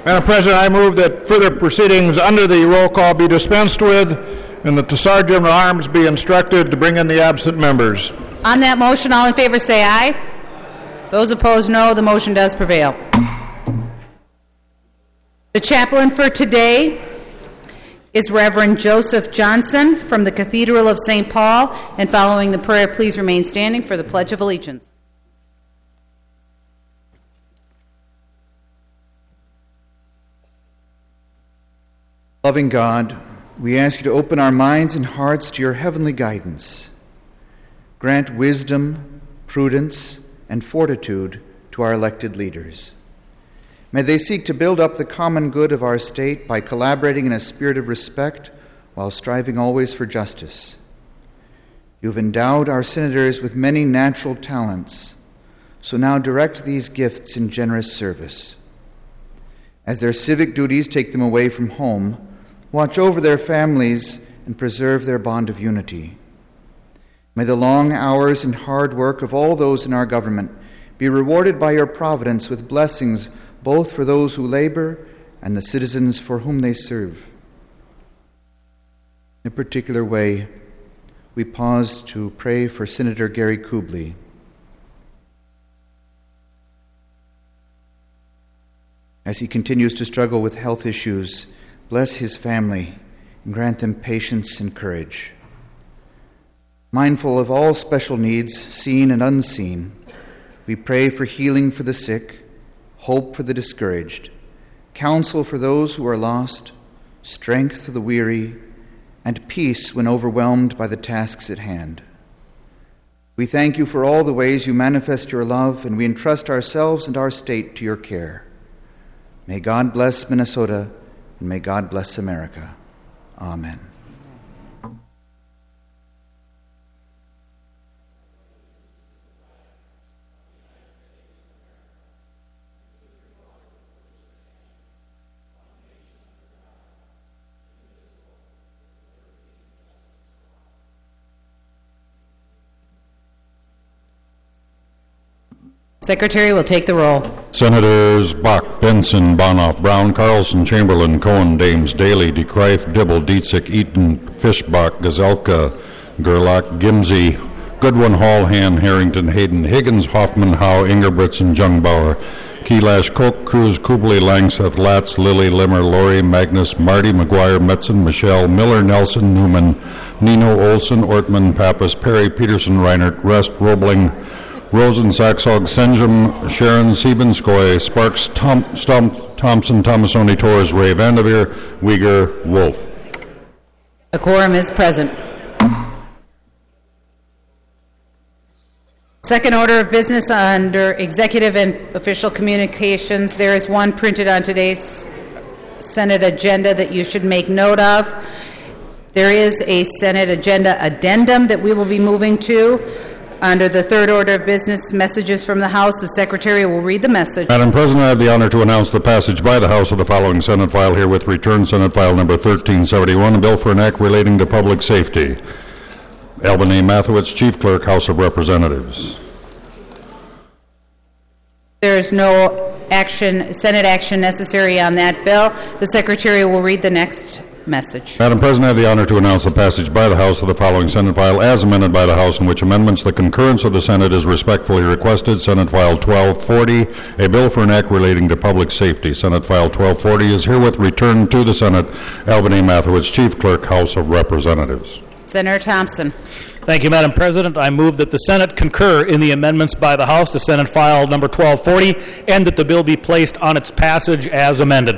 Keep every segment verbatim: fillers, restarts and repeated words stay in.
Madam President, I move that further proceedings under the roll call be dispensed with and that the Sergeant at Arms be instructed to bring in the absent members. On that motion, all in favor say aye. Those opposed, no. The motion does prevail. The chaplain for today is Reverend Joseph Johnson from the Cathedral of Saint Paul. And following the prayer, please remain standing for the Pledge of Allegiance. Loving God, we ask you to open our minds and hearts to your heavenly guidance. Grant wisdom, prudence, and fortitude to our elected leaders. May they seek to build up the common good of our state by collaborating in a spirit of respect while striving always for justice. You've endowed our senators with many natural talents, so now direct these gifts in generous service. As their civic duties take them away from home, watch over their families and preserve their bond of unity. May the long hours and hard work of all those in our government be rewarded by your providence with blessings both for those who labor and the citizens for whom they serve. In a particular way, we pause to pray for Senator Gary Kubly. As he continues to struggle with health issues, bless his family and grant them patience and courage. Mindful of all special needs, seen and unseen, we pray for healing for the sick, hope for the discouraged, counsel for those who are lost, strength for the weary, and peace when overwhelmed by the tasks at hand. We thank you for all the ways you manifest your love, and we entrust ourselves and our state to your care. May God bless Minnesota, and may God bless America. Amen. Secretary will take the roll. Senators Bach, Benson, Bonoff, Brown, Carlson, Chamberlain, Cohen, Dames, Daly, DeKreif, Dibble, Dietzick, Eaton, Fischbach, Gazelka, Gerlach, Gimsey, Goodwin, Hall, Han, Harrington, Hayden, Higgins, Hoffman, Howe, Ingerbritz, and Jungbauer. Keylash, Koch, Cruz, Kubley, Langseth, Latz, Lilly, Limmer, Lori, Magnus, Marty, McGuire, Metzen, Michelle, Miller, Nelson, Newman, Nino, Olson, Ortman, Pappas, Perry, Peterson, Reinert, Rest, Roebling, Rosen, Saxhog, Senjum, Sharon, Siebenskoy, Sparks, Tom, Stump, Thompson, Thomasoni, Torres, Ray, Vanderveer, Uyghur, Wolf. A quorum is present. Second order of business under executive and official communications. There is one printed on today's Senate agenda that you should make note of. There is a Senate agenda addendum that we will be moving to. Under the third order of business, messages from the House, the Secretary will read the message. Madam President, I have the honor to announce the passage by the House of the following Senate file herewith returned, Senate File Number thirteen seventy-one, a bill for an act relating to public safety. Albany Mathewitz, Chief Clerk, House of Representatives. There is no action, Senate action necessary on that bill. The Secretary will read the next message. Madam President, I have the honor to announce the passage by the House of the following Senate file as amended by the House, in which amendments the concurrence of the Senate is respectfully requested. Senate File twelve forty, a bill for an act relating to public safety. Senate File twelve forty is herewith returned to the Senate. Albany Mathewitz, Chief Clerk, House of Representatives. Senator Thompson. Thank you, Madam President. I move that the Senate concur in the amendments by the House to Senate File Number twelve forty and that the bill be placed on its passage as amended.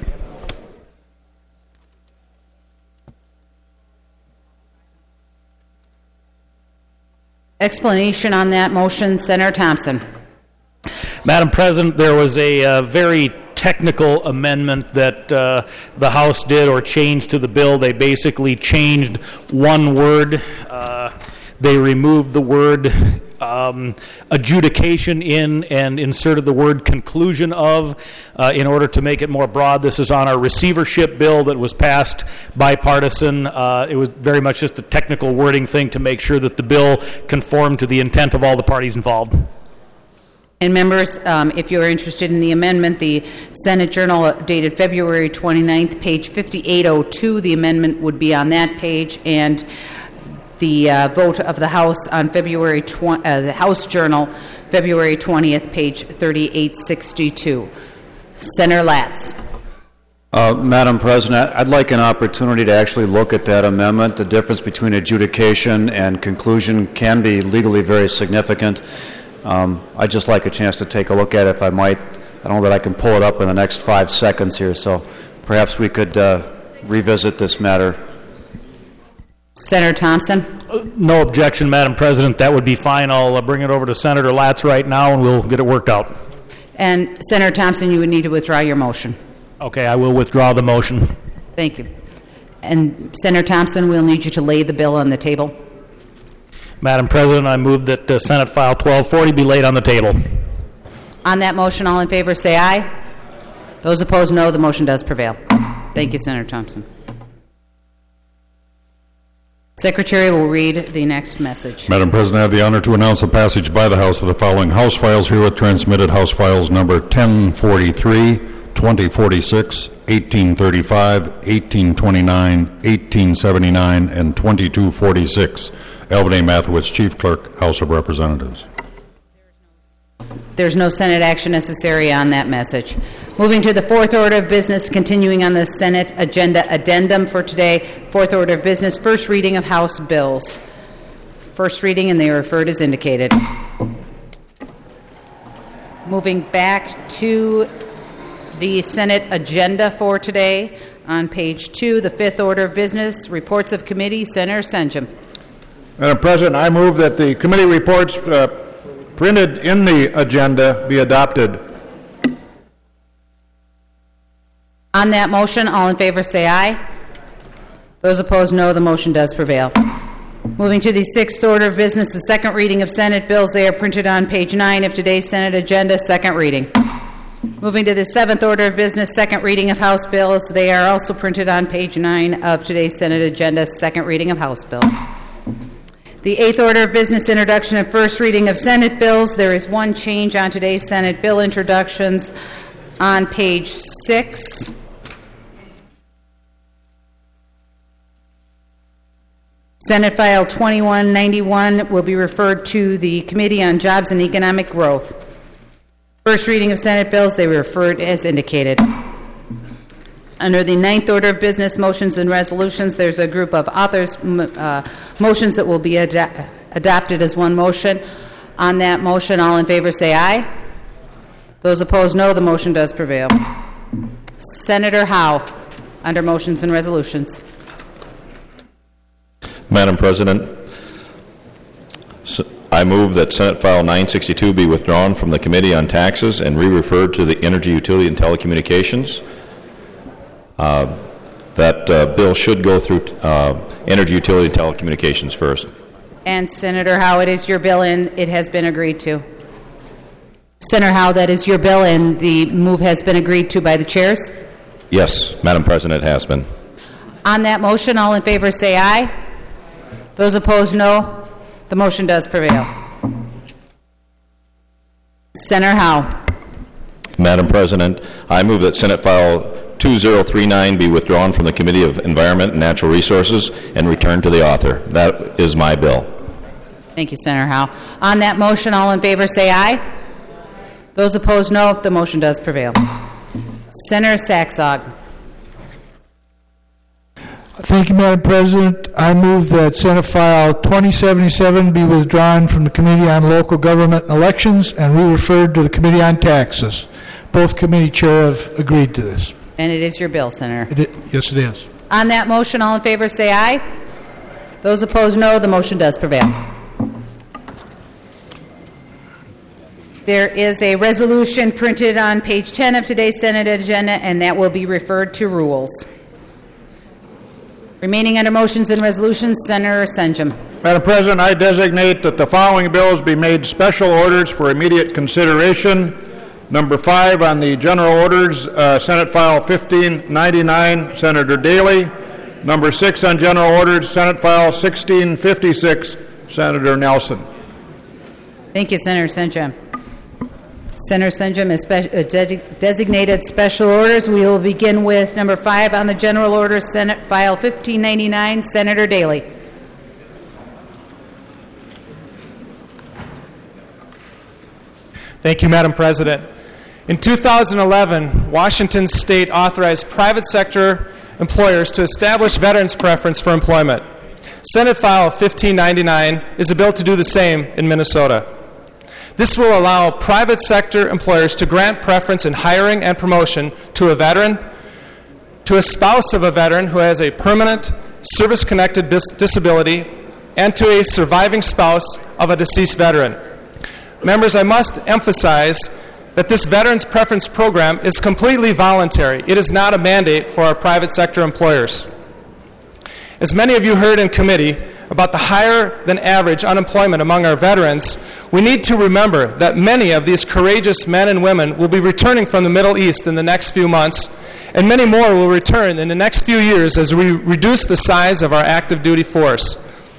Explanation on that motion, Senator Thompson. Madam President, there was a uh, very technical amendment that uh, the House did or changed to the bill. They basically changed one word. Uh, they removed the word um, adjudication in and inserted the word conclusion of uh, in order to make it more broad. This is on our receivership bill that was passed bipartisan. Uh, it was very much just a technical wording thing to make sure that the bill conformed to the intent of all the parties involved. And members, um, if you're interested in the amendment, the Senate Journal dated February twenty-ninth, page fifty-eight oh two, the amendment would be on that page, and the uh, vote of the House on February tw- uh, the House Journal, February twentieth, page thirty-eight sixty-two. Senator Latz. Uh, Madam President, I'd like an opportunity to actually look at that amendment. The difference between adjudication and conclusion can be legally very significant. Um, I'd just like a chance to take a look at it, if I might. I don't know that I can pull it up in the next five seconds here, so perhaps we could uh, revisit this matter. Senator Thompson. Uh, no objection, Madam President. That would be fine. I'll uh, bring it over to Senator Latz right now, and we'll get it worked out. And Senator Thompson, you would need to withdraw your motion. Okay, I will withdraw the motion. Thank you. And Senator Thompson, we'll need you to lay the bill on the table. Madam President, I move that uh, Senate File twelve forty be laid on the table. On that motion, all in favor say aye. Those opposed, no. The motion does prevail. Thank you, Senator Thompson. Secretary will read the next message. Madam President, I have the honor to announce the passage by the House of the following House files herewith transmitted. House files number ten forty-three, twenty forty-six, eighteen thirty-five, eighteen twenty-nine, eighteen seventy-nine, and twenty-two forty-six. Albany Mathewitz, Chief Clerk, House of Representatives. There's no Senate action necessary on that message. Moving to the fourth order of business, continuing on the Senate agenda addendum for today. Fourth order of business, first reading of House bills. First reading, and they are referred as indicated. Moving back to the Senate agenda for today, on page two, the fifth order of business, reports of committee. Senator Senjum. Madam President, I move that the committee reports uh, printed in the agenda be adopted. On that motion, all in favor say aye. Those opposed, no. The motion does prevail. Moving to the sixth order of business, the second reading of Senate bills. They are printed on page nine of today's Senate agenda, second reading. Moving to the seventh order of business, second reading of House bills. They are also printed on page nine of today's Senate agenda, second reading of House bills. The eighth order of business, introduction and first reading of Senate bills. There is one change on today's Senate bill introductions on page six. Senate File twenty-one ninety-one will be referred to the Committee on Jobs and Economic Growth. First reading of Senate bills, they were referred as indicated. Under the ninth order of business, motions and resolutions, there's a group of authors' uh, motions that will be ad- adopted as one motion. On that motion, all in favor say aye. Those opposed, no. The motion does prevail. Senator Howe, under motions and resolutions. Madam President, I move that Senate File nine sixty-two be withdrawn from the Committee on Taxes and re-referred to the Energy, Utility, and Telecommunications. Uh, that uh, bill should go through uh, Energy, Utility, and Telecommunications first. And Senator Howe, it is your bill and it has been agreed to. Senator Howe, that is your bill and the move has been agreed to by the chairs? Yes, Madam President, it has been. On that motion, all in favor say aye. Those opposed, no. The motion does prevail. Senator Howe. Madam President, I move that Senate File two thousand thirty-nine be withdrawn from the Committee of Environment and Natural Resources and returned to the author. That is my bill. Thank you, Senator Howe. On that motion, all in favor say aye. Those opposed, no. The motion does prevail. Senator Saxog. Thank you, Madam President. I move that Senate File twenty seventy-seven be withdrawn from the Committee on Local Government and Elections and re-referred to the Committee on Taxes. Both committee chairs have agreed to this. And it is your bill, Senator. It, yes, it is. On that motion, all in favor say aye. Those opposed, no. The motion does prevail. There is a resolution printed on page ten of today's Senate agenda, and that will be referred to rules. Remaining under motions and resolutions, Senator Senjum. Madam President, I designate that the following bills be made special orders for immediate consideration. Number five on the general orders, uh, Senate File fifteen ninety-nine, Senator Daley. Number six on general orders, Senate File sixteen fifty-six, Senator Nelson. Thank you, Senator Senjum. Senator Senjum is spe- uh, de- designated special orders. We will begin with number five on the general order, Senate File fifteen ninety-nine, Senator Daley. Thank you, Madam President. In two thousand eleven, Washington State authorized private sector employers to establish veterans' preference for employment. Senate File fifteen ninety-nine is a bill to do the same in Minnesota. This will allow private sector employers to grant preference in hiring and promotion to a veteran, to a spouse of a veteran who has a permanent service-connected dis- disability, and to a surviving spouse of a deceased veteran. Members, I must emphasize that this Veterans Preference Program is completely voluntary. It is not a mandate for our private sector employers. As many of you heard in committee about the higher than average unemployment among our veterans, we need to remember that many of these courageous men and women will be returning from the Middle East in the next few months, and many more will return in the next few years as we reduce the size of our active duty force.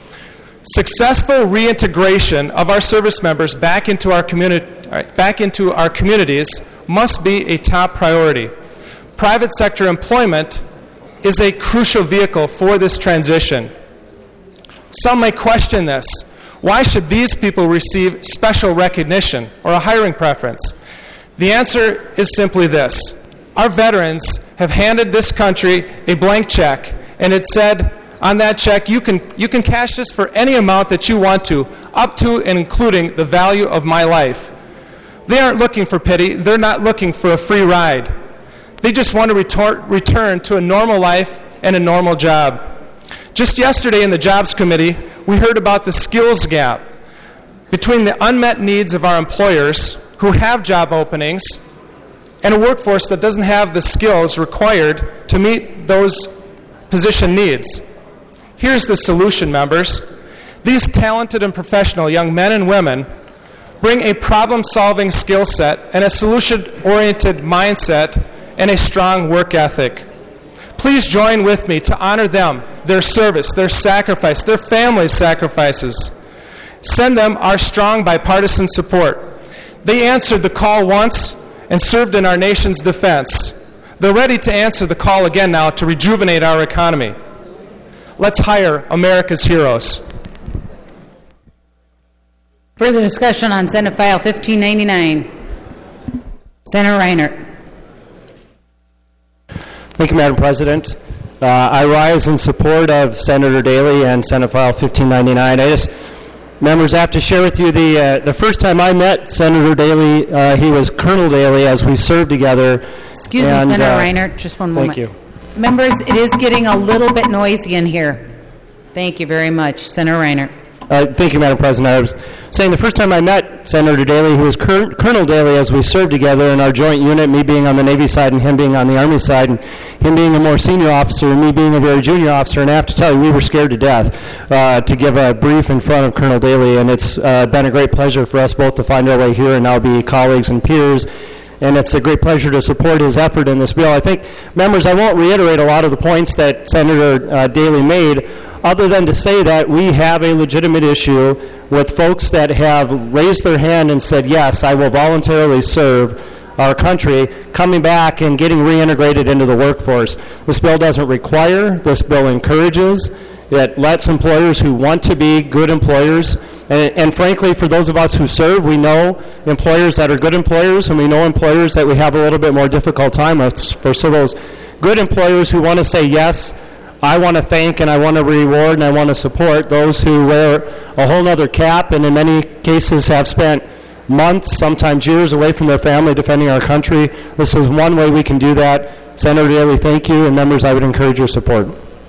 Successful reintegration of our service members back into our community, back into our communities must be a top priority. Private sector employment is a crucial vehicle for this transition. Some may question this. Why should these people receive special recognition or a hiring preference? The answer is simply this. Our veterans have handed this country a blank check, and it said on that check, you can, you can cash this for any amount that you want to, up to and including the value of my life. They aren't looking for pity. They're not looking for a free ride. They just want to retor- return to a normal life and a normal job. Just yesterday in the Jobs Committee, we heard about the skills gap between the unmet needs of our employers who have job openings and a workforce that doesn't have the skills required to meet those position needs. Here's the solution, members. These talented and professional young men and women bring a problem-solving skill set and a solution-oriented mindset and a strong work ethic. Please join with me to honor them, their service, their sacrifice, their families' sacrifices. Send them our strong bipartisan support. They answered the call once and served in our nation's defense. They're ready to answer the call again now to rejuvenate our economy. Let's hire America's heroes. Further discussion on Senate File fifteen ninety-nine. Senator Reinert. Thank you, Madam President. Uh, I rise in support of Senator Daley and Senate File fifteen ninety-nine. I just, members, I have to share with you the uh, the first time I met Senator Daley, uh, he was Colonel Daley as we served together. Excuse and, me, Senator uh, Reinert, just one moment. Thank you. Members, it is getting a little bit noisy in here. Thank you very much. Senator Reinert. Uh, thank you, Madam President. I was saying the first time I met Senator Daley, who was Col- Colonel Daley as we served together in our joint unit, me being on the Navy side and him being on the Army side, and him being a more senior officer and me being a very junior officer. And I have to tell you, we were scared to death uh, to give a brief in front of Colonel Daley, and it's uh, been a great pleasure for us both to find our way here and now be colleagues and peers. And it's a great pleasure to support his effort in this bill. I think, members, I won't reiterate a lot of the points that Senator uh, Daley made, other than to say that we have a legitimate issue with folks that have raised their hand and said, yes, I will voluntarily serve our country, coming back and getting reintegrated into the workforce. This bill doesn't require, this bill encourages. It lets employers who want to be good employers, and, and frankly, for those of us who serve, we know employers that are good employers, and we know employers that we have a little bit more difficult time with. For so those good employers who want to say, yes, I want to thank and I want to reward and I want to support those who wear a whole other cap and in many cases have spent months, sometimes years away from their family defending our country. This is one way we can do that. Senator Daley, thank you, and members, I would encourage your support.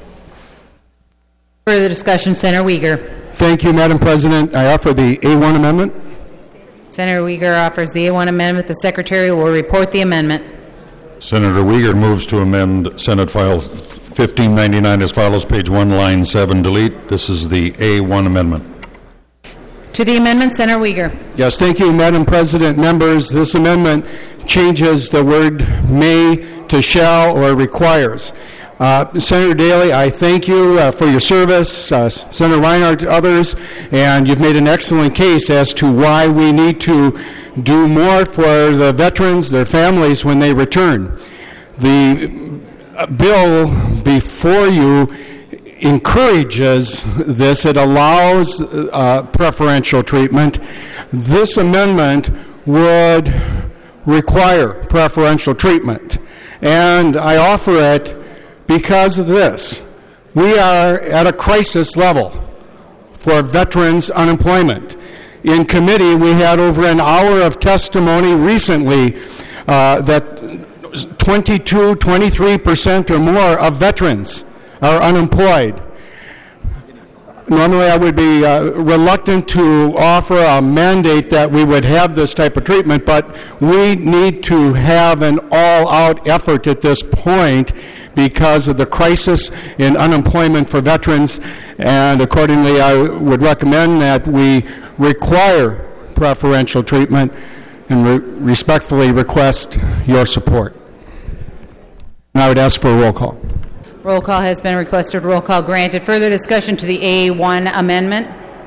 Further discussion, Senator Uyghur. Thank you, Madam President. I offer the A one amendment. Senator Uyghur offers the A one amendment. The Secretary will report the amendment. Senator Uyghur moves to amend Senate File fifteen ninety-nine as follows, page one, line seven, delete. This is the A one amendment. To the amendment, Senator Uyghur. Yes, thank you, Madam President. Members, this amendment changes the word may to shall or requires. Uh, Senator Daley, I thank you uh, for your service, uh, Senator Reinhardt, others, and you've made an excellent case as to why we need to do more for the veterans, their families, when they return. The bill before you encourages this. It allows uh, preferential treatment. This amendment would require preferential treatment, and I offer it because of this. We are at a crisis level for veterans' unemployment. In committee, we had over an hour of testimony recently uh, that twenty-two, twenty-three percent or more of veterans are unemployed. Normally, I would be uh, reluctant to offer a mandate that we would have this type of treatment, but we need to have an all-out effort at this point because of the crisis in unemployment for veterans, and accordingly, I would recommend that we require preferential treatment and re- respectfully request your support. And I would ask for a roll call. Roll call has been requested. Roll call granted. Further discussion to the A one amendment?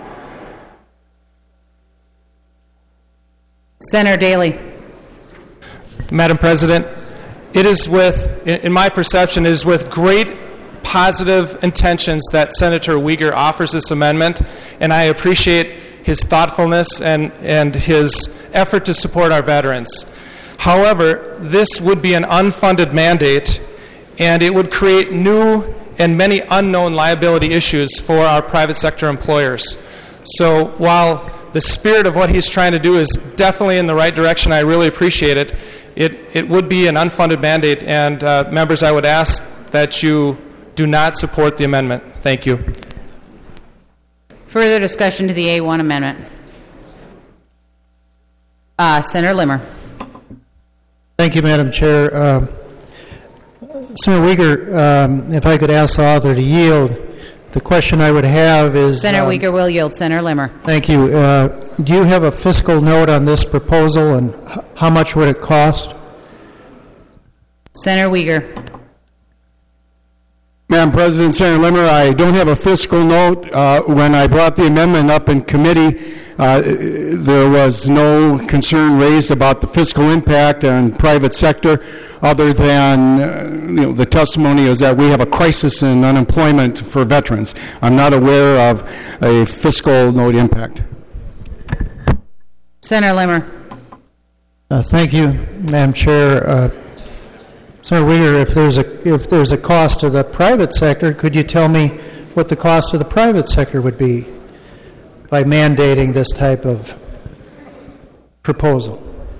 Senator Daley. Madam President, it is with, in my perception, it is with great positive intentions that Senator Uyghur offers this amendment, and I appreciate his thoughtfulness and, and his effort to support our veterans. However, this would be an unfunded mandate, and it would create new and many unknown liability issues for our private sector employers. So while the spirit of what he's trying to do is definitely in the right direction, I really appreciate it, it, it would be an unfunded mandate, and uh, members, I would ask that you do not support the amendment. Thank you. Further discussion to the A one amendment? Uh, Senator Limmer. Thank you, Madam Chair. Uh, Senator Uyghur, um, if I could ask the author to yield, the question I would have is... Senator um, Uyghur will yield. Senator Limmer. Thank you. Uh, do you have a fiscal note on this proposal, and h- how much would it cost? Senator Uyghur. Madam President, Senator Limmer, I don't have a fiscal note. Uh, when I brought the amendment up in committee, uh, there was no concern raised about the fiscal impact on private sector, other than uh, you know, the testimony is that we have a crisis in unemployment for veterans. I'm not aware of a fiscal note impact. Senator Limmer. Uh, thank you, Madam Chair. Uh, Senator Uyghur, if there's a if there's a cost to the private sector, could you tell me what the cost to the private sector would be by mandating this type of proposal?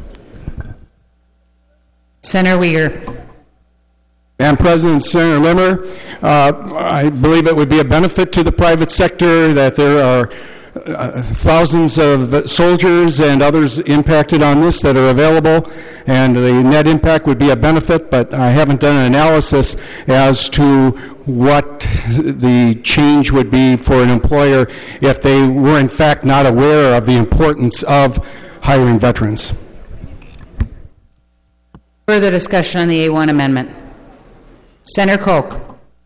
Senator Uyghur. Madam President, Senator Limmer, uh, I believe it would be a benefit to the private sector that there are Uh, thousands of soldiers and others impacted on this that are available, and the net impact would be a benefit, but I haven't done an analysis as to what the change would be for an employer if they were in fact not aware of the importance of hiring veterans. Further discussion on the A one amendment? Senator Koch.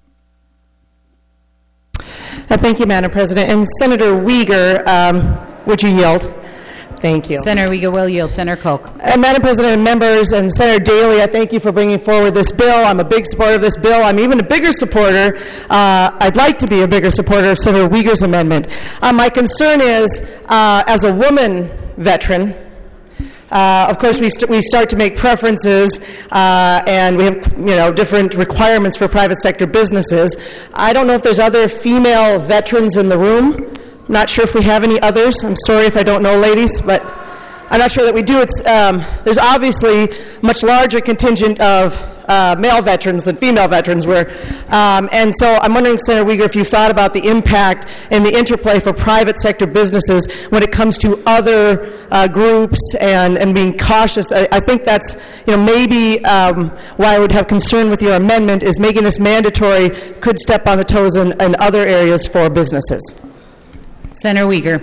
Uh, thank you, Madam President. And Senator Uyghur, um, would you yield? Thank you. Senator Uyghur will yield. Senator Koch. Uh, Madam President and members, and Senator Daley, I thank you for bringing forward this bill. I'm a big supporter of this bill. I'm even a bigger supporter. Uh, I'd like to be a bigger supporter of Senator Uyghur's amendment. Uh, my concern is, uh, as a woman veteran, Uh, of course, we, st- we start to make preferences, uh, and we have, you know, different requirements for private sector businesses. I don't know if there's other female veterans in the room. Not sure if we have any others. I'm sorry if I don't know, ladies, but I'm not sure that we do. It's um, there's obviously much larger contingent of uh, male veterans than female veterans were. Um, and so I'm wondering, Senator Uyghur, if you've thought about the impact and the interplay for private sector businesses when it comes to other uh, groups and, and being cautious. I, I think that's, you know, maybe um, why I would have concern with your amendment is making this mandatory could step on the toes in, in other areas for businesses. Senator Uyghur.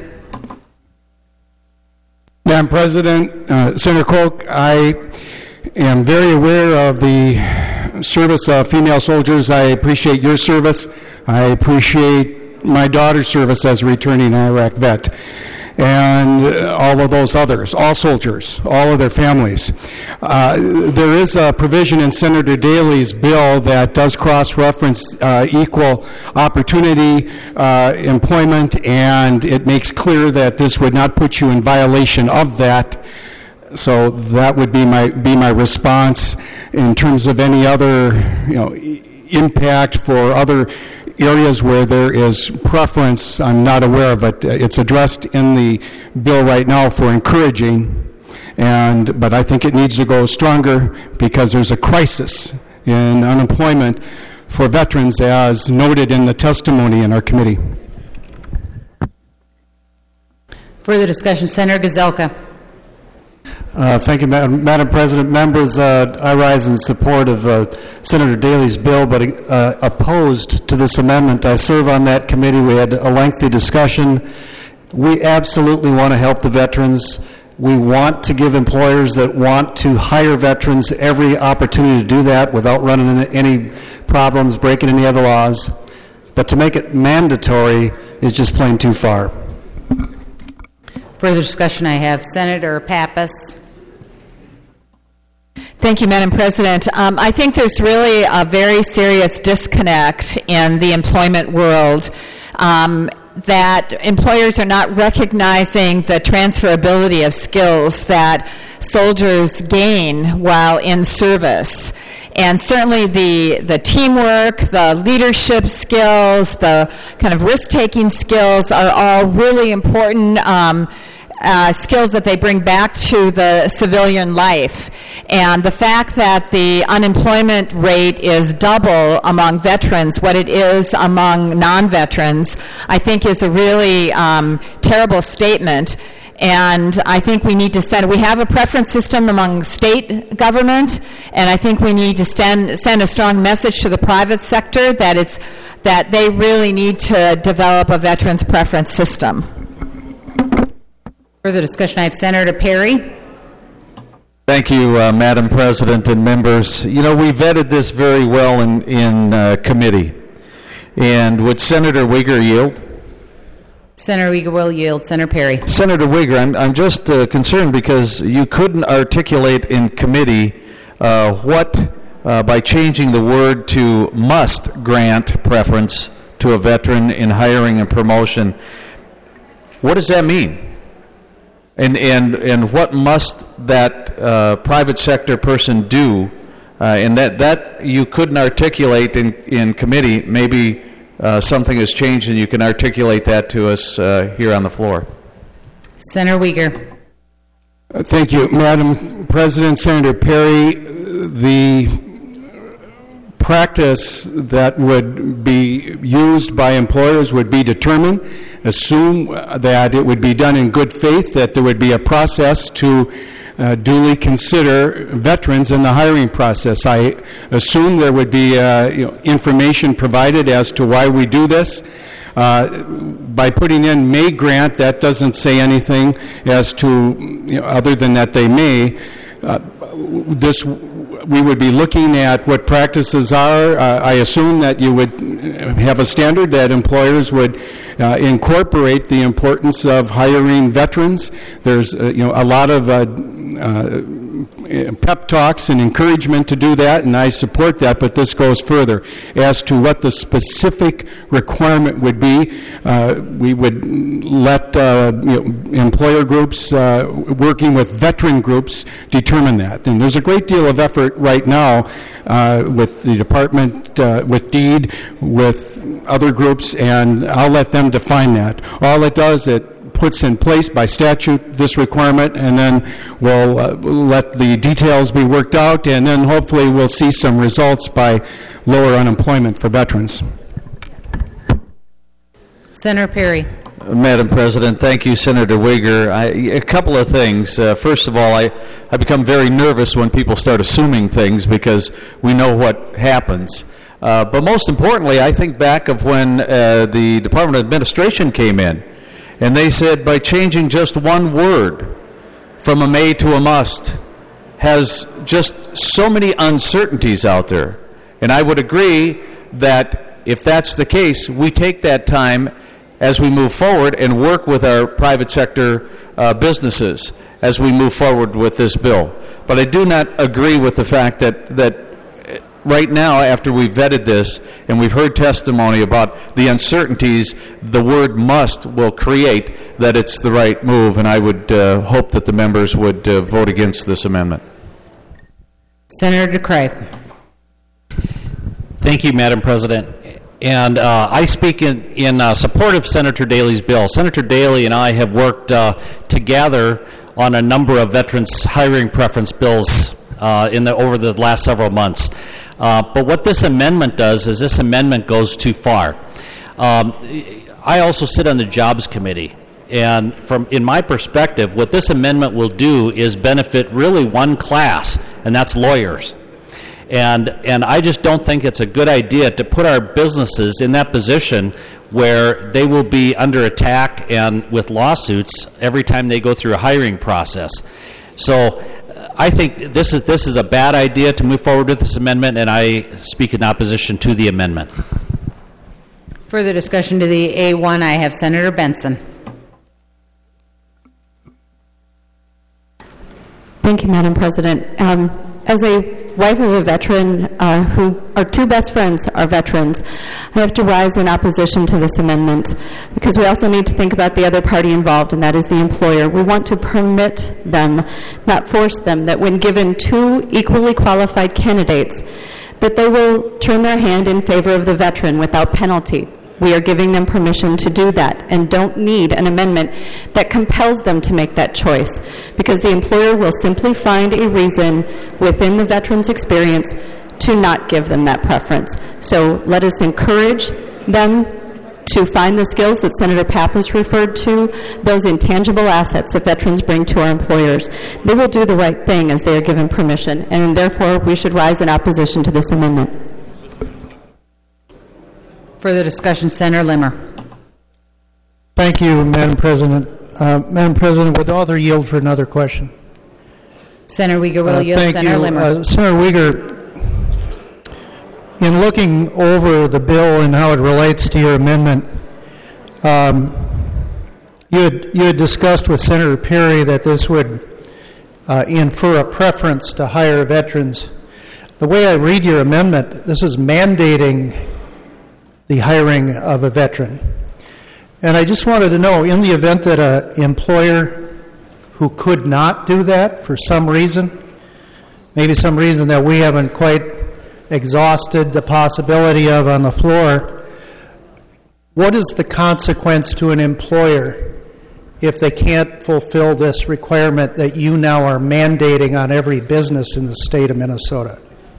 Madam President, uh, Senator Koch, I am very aware of the service of female soldiers. I appreciate your service. I appreciate my daughter's service as a returning Iraq vet, and all of those others, all soldiers, all of their families. Uh, there is a provision in Senator Daley's bill that does cross-reference uh, equal opportunity uh, employment, and it makes clear that this would not put you in violation of that. So that would be my be my response. In terms of any other, you know, impact for other areas where there is preference, I'm not aware of it. It's addressed in the bill right now for encouraging, and but I think it needs to go stronger because there's a crisis in unemployment for veterans, as noted in the testimony in our committee. Further discussion, Senator Gazelka. Uh, thank you, Madam, Madam President. Members, uh, I rise in support of uh, Senator Daley's bill, but uh, opposed to this amendment. I serve on that committee. We had a lengthy discussion. We absolutely want to help the veterans. We want to give employers that want to hire veterans every opportunity to do that without running into any problems, breaking any other laws. But to make it mandatory is just plain too far. Further discussion, I have Senator Pappas. Thank you, Madam President. Um, I think there's really a very serious disconnect in the employment world, um, that employers are not recognizing the transferability of skills that soldiers gain while in service. And certainly the, the teamwork, the leadership skills, the kind of risk-taking skills are all really important um, uh, skills that they bring back to the civilian life. And the fact that the unemployment rate is double among veterans what it is among non-veterans, I think is a really um, terrible statement. And I think we need to send, we have a preference system among state government, and I think we need to send, send a strong message to the private sector that it's, that they really need to develop a veterans preference system. Further discussion, I have Senator Perry. Thank you, uh, Madam President and members. You know, we vetted this very well in, in uh, committee. And would Senator Uyghur yield? Senator Uyghur will yield. Senator Perry. Senator Uyghur, I'm, I'm just uh, concerned because you couldn't articulate in committee uh, what, uh, by changing the word to must grant preference to a veteran in hiring and promotion, what does that mean? And, and, and what must that uh, private sector person do? Uh, and that, that you couldn't articulate in, in committee. Maybe Uh, something has changed, and you can articulate that to us uh, here on the floor. Senator Uyghur. Uh, thank you, Madam President. Senator Perry, the practice that would be used by employers would be determined. Assume that it would be done in good faith, that there would be a process to Uh, duly consider veterans in the hiring process. I assume there would be uh, you know, information provided as to why we do this. Uh, by putting in may grant, that doesn't say anything as to, you know, other than that they may. Uh, this we would be looking at what practices are. Uh, I assume that you would have a standard that employers would uh, incorporate the importance of hiring veterans. There's uh, you know a lot of uh, uh, pep talks and encouragement to do that, and I support that, but this goes further. As to what the specific requirement would be, uh, we would let uh, you know, employer groups uh, working with veteran groups determine that. And there's a great deal of effort right now uh, with the department, uh, with DEED, with other groups, and I'll let them define that. All it does, it puts in place by statute this requirement, and then we'll uh, let the details be worked out, and then hopefully we'll see some results by lower unemployment for veterans. Senator Perry. Madam President, thank you, Senator Uyghur. I, a couple of things. Uh, first of all, I, I become very nervous when people start assuming things because we know what happens. Uh, but most importantly, I think back of when uh, the Department of Administration came in, and they said by changing just one word from a may to a must has just so many uncertainties out there. And I would agree that if that's the case, we take that time as we move forward and work with our private sector uh, businesses as we move forward with this bill. But I do not agree with the fact that, that right now, after we've vetted this and we've heard testimony about the uncertainties the word must will create, that it's the right move. And I would uh, hope that the members would uh, vote against this amendment. Senator DeCrife. Thank you, Madam President. And uh, I speak in, in uh, support of Senator Daley's bill. Senator Daley and I have worked uh, together on a number of veterans hiring preference bills uh, in the, over the last several months. Uh, but what this amendment does is this amendment goes too far. Um, I also sit on the Jobs Committee. And from in my perspective, what this amendment will do is benefit really one class, and that's lawyers. And and I just don't think it's a good idea to put our businesses in that position where they will be under attack and with lawsuits every time they go through a hiring process. So I think this is this is a bad idea to move forward with this amendment, and I speak in opposition to the amendment. Further discussion to the A one, I have Senator Benson. Thank you, Madam President. Um, as a wife of a veteran uh, who, our two best friends are veterans, I have to rise in opposition to this amendment because we also need to think about the other party involved, and that is the employer. We want to permit them, not force them, that when given two equally qualified candidates, that they will turn their hand in favor of the veteran without penalty. We are giving them permission to do that and don't need an amendment that compels them to make that choice, because the employer will simply find a reason within the veteran's experience to not give them that preference. So let us encourage them to find the skills that Senator Pappas referred to, those intangible assets that veterans bring to our employers. They will do the right thing as they are given permission, and therefore we should rise in opposition to this amendment. Further discussion, Senator Limmer. Thank you, Madam President. Uh, Madam President, would the author yield for another question? Senator Uyghur will Uh, yield. thank Senator you. Limmer. Uh, Senator Uyghur, in looking over the bill and how it relates to your amendment, um, you had, you had discussed with Senator Perry that this would uh, infer a preference to hire veterans. The way I read your amendment, this is mandating the hiring of a veteran. And I just wanted to know, in the event that an employer who could not do that for some reason, maybe some reason that we haven't quite exhausted the possibility of on the floor, what is the consequence to an employer if they can't fulfill this requirement that you now are mandating on every business in the state of Minnesota?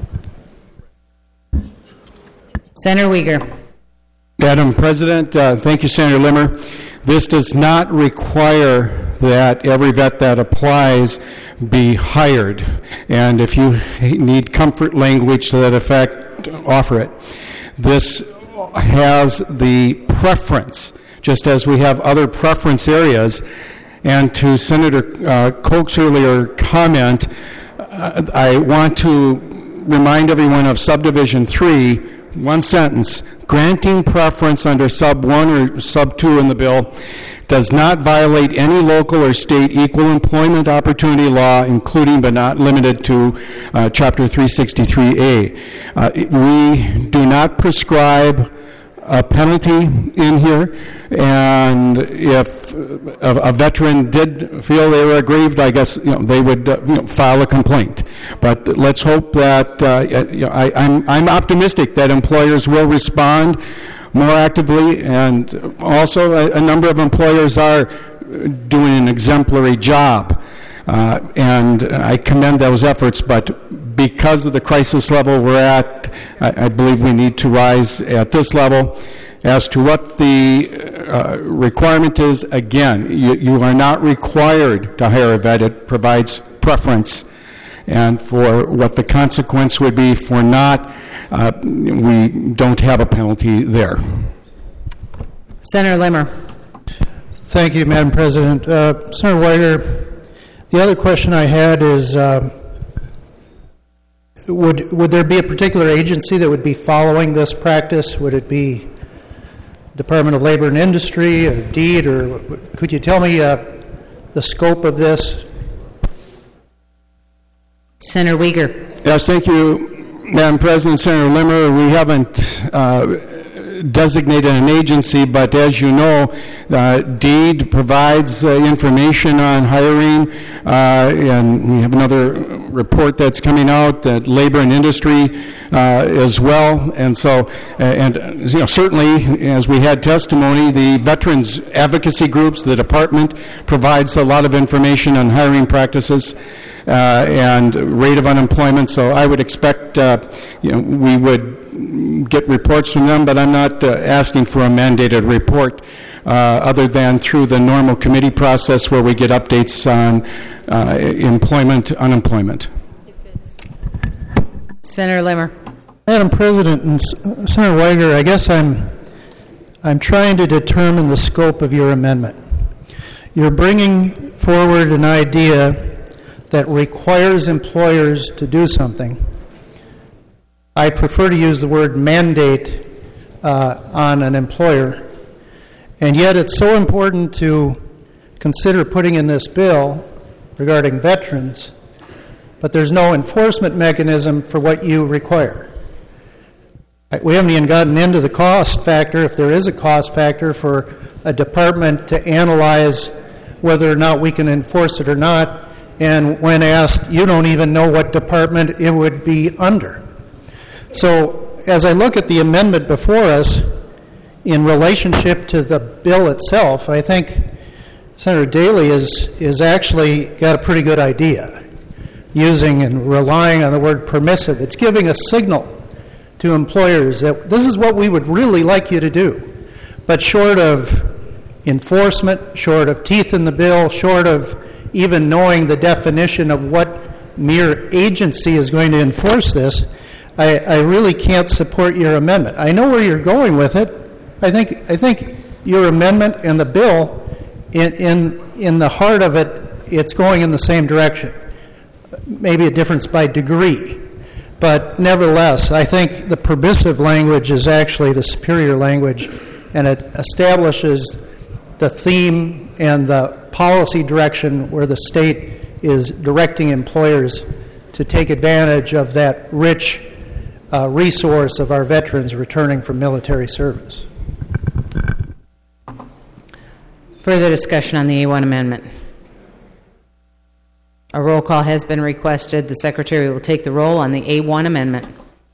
Senator Uyghur. Madam President, uh, thank you, Senator Limmer. This does not require that every vet that applies be hired. And if you need comfort language to that effect, offer it. This has the preference, just as we have other preference areas. And to Senator uh, Koch's earlier comment, uh, I want to remind everyone of subdivision three, one sentence. Granting preference under sub one or sub two in the bill does not violate any local or state equal employment opportunity law, including but not limited to uh, Chapter three sixty-three A. Uh, we do not prescribe a penalty in here, and if a, a veteran did feel they were aggrieved, I guess you know they would uh, you know, file a complaint. But let's hope that uh, you know, I, I'm I'm optimistic that employers will respond more actively, and also a, a number of employers are doing an exemplary job. Uh, and I commend those efforts, but because of the crisis level we're at, I, I believe we need to rise at this level. As to what the uh, requirement is, again, you, you are not required to hire a vet. It provides preference. And for what the consequence would be for not, uh, we don't have a penalty there. Senator Limmer. Thank you, Madam President. Uh, Senator Uyghur, the other question I had is, uh, would would there be a particular agency that would be following this practice? Would it be Department of Labor and Industry, or DEED, or could you tell me uh, the scope of this? Senator Uyghur. Yes, thank you, Madam President. Senator Limmer, we haven't uh, designated an agency, but as you know, uh, DEED provides uh, information on hiring, uh, and we have another report that's coming out that Labor and Industry uh, as well. And so, uh, and uh, you know, certainly, as we had testimony, the veterans advocacy groups, the department provides a lot of information on hiring practices uh, and rate of unemployment. So I would expect, uh, you know, we would get reports from them, but I'm not uh, asking for a mandated report uh, other than through the normal committee process where we get updates on uh, employment, unemployment. Senator Limmer. Madam President and Senator Uyghur, I guess I'm I'm trying to determine the scope of your amendment. You're bringing forward an idea that requires employers to do something. I prefer to use the word mandate uh, on an employer, and yet it's so important to consider putting in this bill regarding veterans, but there's no enforcement mechanism for what you require. We haven't even gotten into the cost factor, if there is a cost factor for a department to analyze whether or not we can enforce it or not, and when asked, you don't even know what department it would be under. So as I look at the amendment before us in relationship to the bill itself, I think Senator Daley is, is actually got a pretty good idea, using and relying on the word permissive. It's giving a signal to employers that this is what we would really like you to do. But short of enforcement, short of teeth in the bill, short of even knowing the definition of what mere agency is going to enforce this, I, I really can't support your amendment. I know where you're going with it. I think I think your amendment and the bill, in in in the heart of it, it's going in the same direction. Maybe a difference by degree, but nevertheless, I think the permissive language is actually the superior language, and it establishes the theme and the policy direction where the state is directing employers to take advantage of that rich uh, resource of our veterans returning from military service. Further discussion on the A one amendment. A roll call has been requested. The Secretary will take the roll on the A one amendment.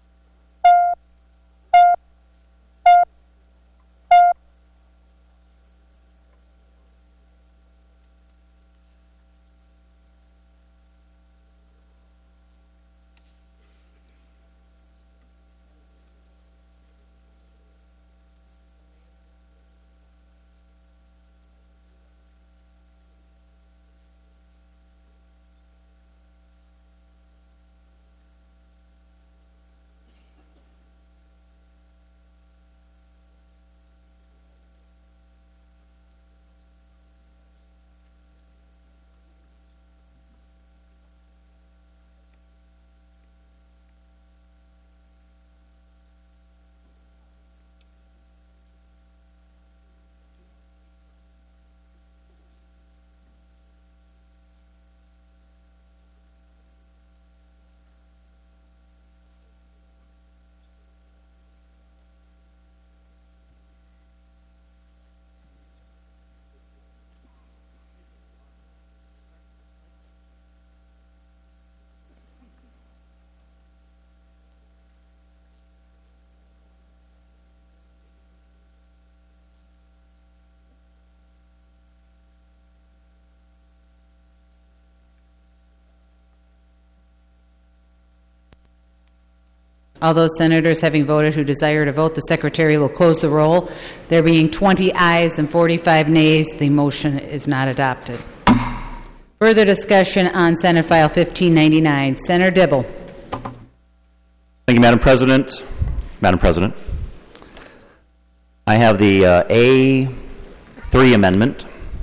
All those senators having voted who desire to vote, the Secretary will close the roll. There being twenty ayes and forty-five nays, the motion is not adopted. Further discussion on Senate File fifteen ninety-nine. Senator Dibble. Thank you, Madam President. Madam President, I have the uh, A three amendment.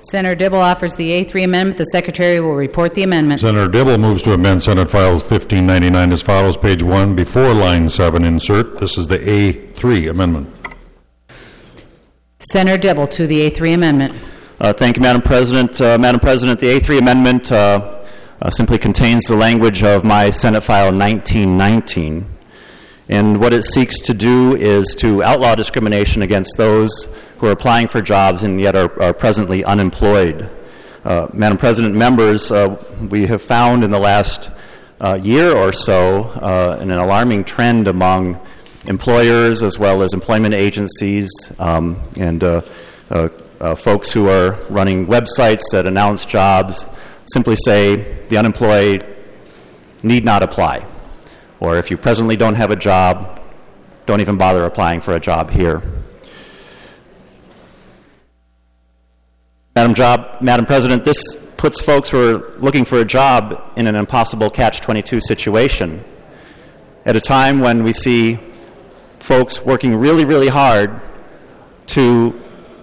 Senator Dibble offers the A three amendment. The Secretary will report the amendment. Senator Dibble moves to amend Senate File fifteen ninety-nine as follows. Page one, before line seven, insert. This is the A three amendment. Senator Dibble to the A three amendment. Uh, thank you, Madam President. Uh, Madam President, the A three amendment uh, uh, simply contains the language of my Senate File nineteen nineteen. And what it seeks to do is to outlaw discrimination against those who are applying for jobs and yet are, are presently unemployed. Uh, Madam President, members, uh, we have found in the last uh, year or so uh, an alarming trend among employers as well as employment agencies um, and uh, uh, uh, folks who are running websites that announce jobs simply say the unemployed need not apply. Or if you presently don't have a job, don't even bother applying for a job here. Madam, job, Madam President, this puts folks who are looking for a job in an impossible catch twenty-two situation at a time when we see folks working really, really hard to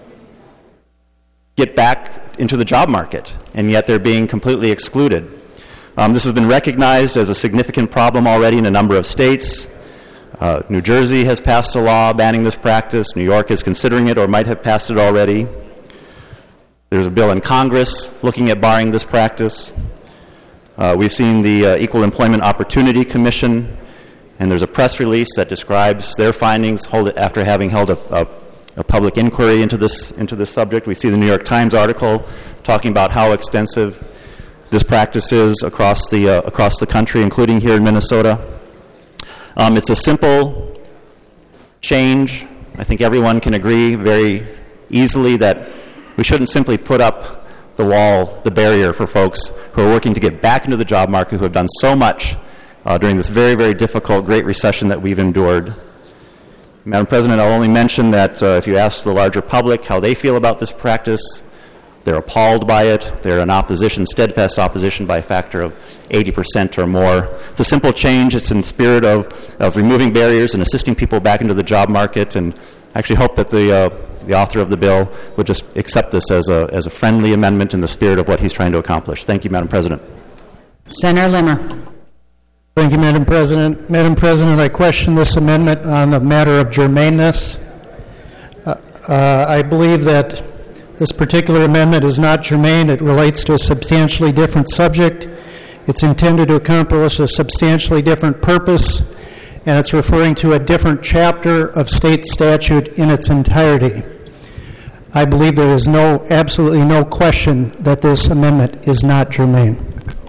get back into the job market, and yet they're being completely excluded. Um, this has been recognized as a significant problem already in a number of states. Uh, New Jersey has passed a law banning this practice. New York is considering it or might have passed it already. There's a bill in Congress looking at barring this practice. Uh, we've seen the uh, Equal Employment Opportunity Commission, and there's a press release that describes their findings hold it after having held a, a, a public inquiry into this, into this subject. We see the New York Times article talking about how extensive this practice is across the, uh, across the country, including here in Minnesota. Um, it's a simple change. I think everyone can agree very easily that we shouldn't simply put up the wall, the barrier for folks who are working to get back into the job market, who have done so much uh, during this very, very difficult Great Recession that we've endured. Madam President, I'll only mention that uh, if you ask the larger public how they feel about this practice, they're appalled by it. They're in opposition, steadfast opposition by a factor of eighty percent or more. It's a simple change. It's in the spirit of, of removing barriers and assisting people back into the job market, and I actually hope that the, uh, the author of the bill would just accept this as a, as a friendly amendment in the spirit of what he's trying to accomplish. Thank you, Madam President. Senator Limmer. Thank you, Madam President. Madam President, I question this amendment on the matter of germaneness. Uh, uh, I believe that this particular amendment is not germane. It relates to a substantially different subject. It's intended to accomplish a substantially different purpose, and it's referring to a different chapter of state statute in its entirety. I believe there is no, absolutely no question that this amendment is not germane.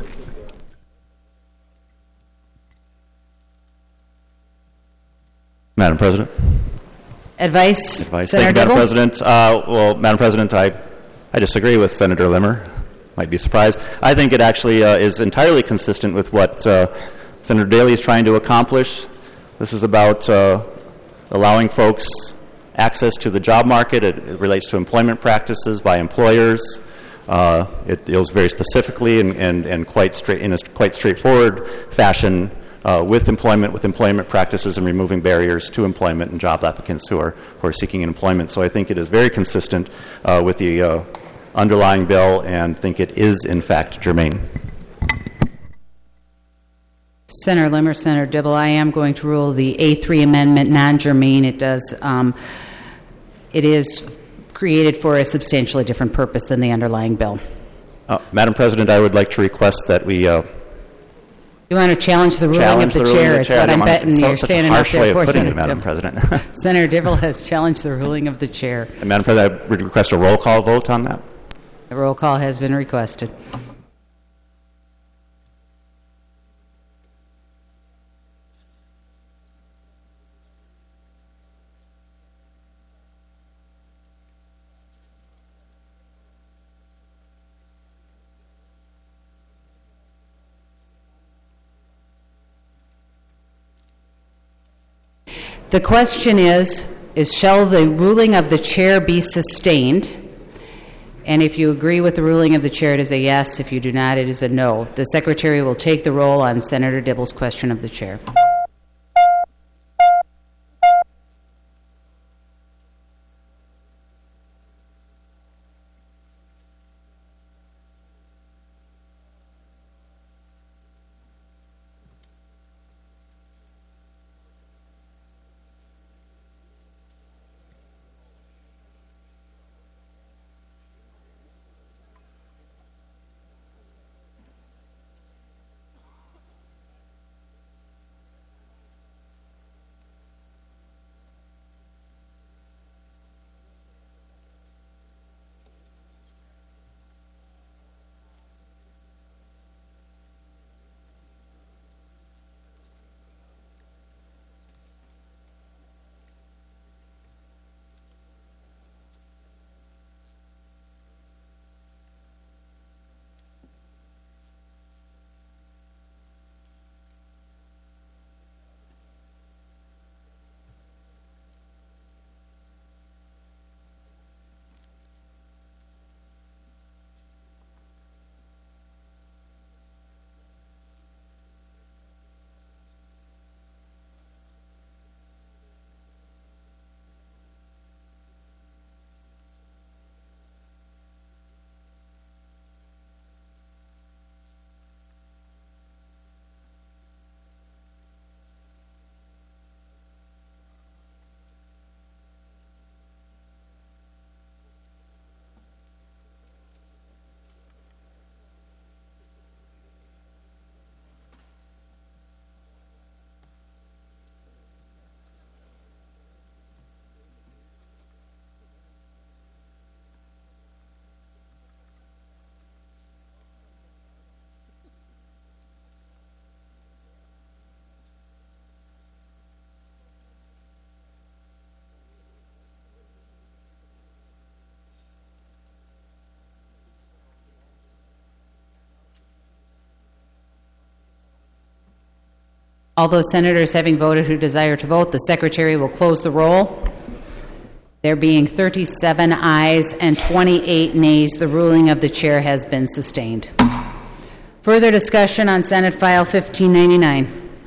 Madam President. Advice, Advice. Senator Thank you, Madam Dibble. President. Uh, well, Madam President, I, I disagree with Senator Limmer. Might be surprised. I think it actually uh, is entirely consistent with what uh, Senator Daley is trying to accomplish. This is about uh, allowing folks access to the job market. It, it relates to employment practices by employers. Uh, it deals very specifically and, and, and quite straight, in a quite straightforward fashion Uh, with employment, with employment practices and removing barriers to employment and job applicants who are, who are seeking employment. So I think it is very consistent uh, with the uh, underlying bill and think it is, in fact, germane. Senator Limmer, Senator Dibble, I am going to rule the A three amendment non-germane. It does, um, it is created for a substantially different purpose than the underlying bill. Uh, Madam President, I would like to request that we uh, You want to challenge the ruling challenge of the, the chair, ruling of is the chair. what I'm I'm betting. so, You're such standing a up harsh there way of for putting Senator it, Madam Dibble. President. Senator Dibble has challenged the ruling of the chair. And Madam President, I would request a roll call vote on that. The roll call has been requested. The question is, is shall the ruling of the chair be sustained? And if you agree with the ruling of the chair, it is a yes. If you do not, it is a no. The Secretary will take the roll on Senator Dibble's question of the chair. All those senators having voted who desire to vote, the Secretary will close the roll. There being thirty-seven ayes and twenty-eight nays, the ruling of the chair has been sustained. Further discussion on Senate File fifteen ninety-nine.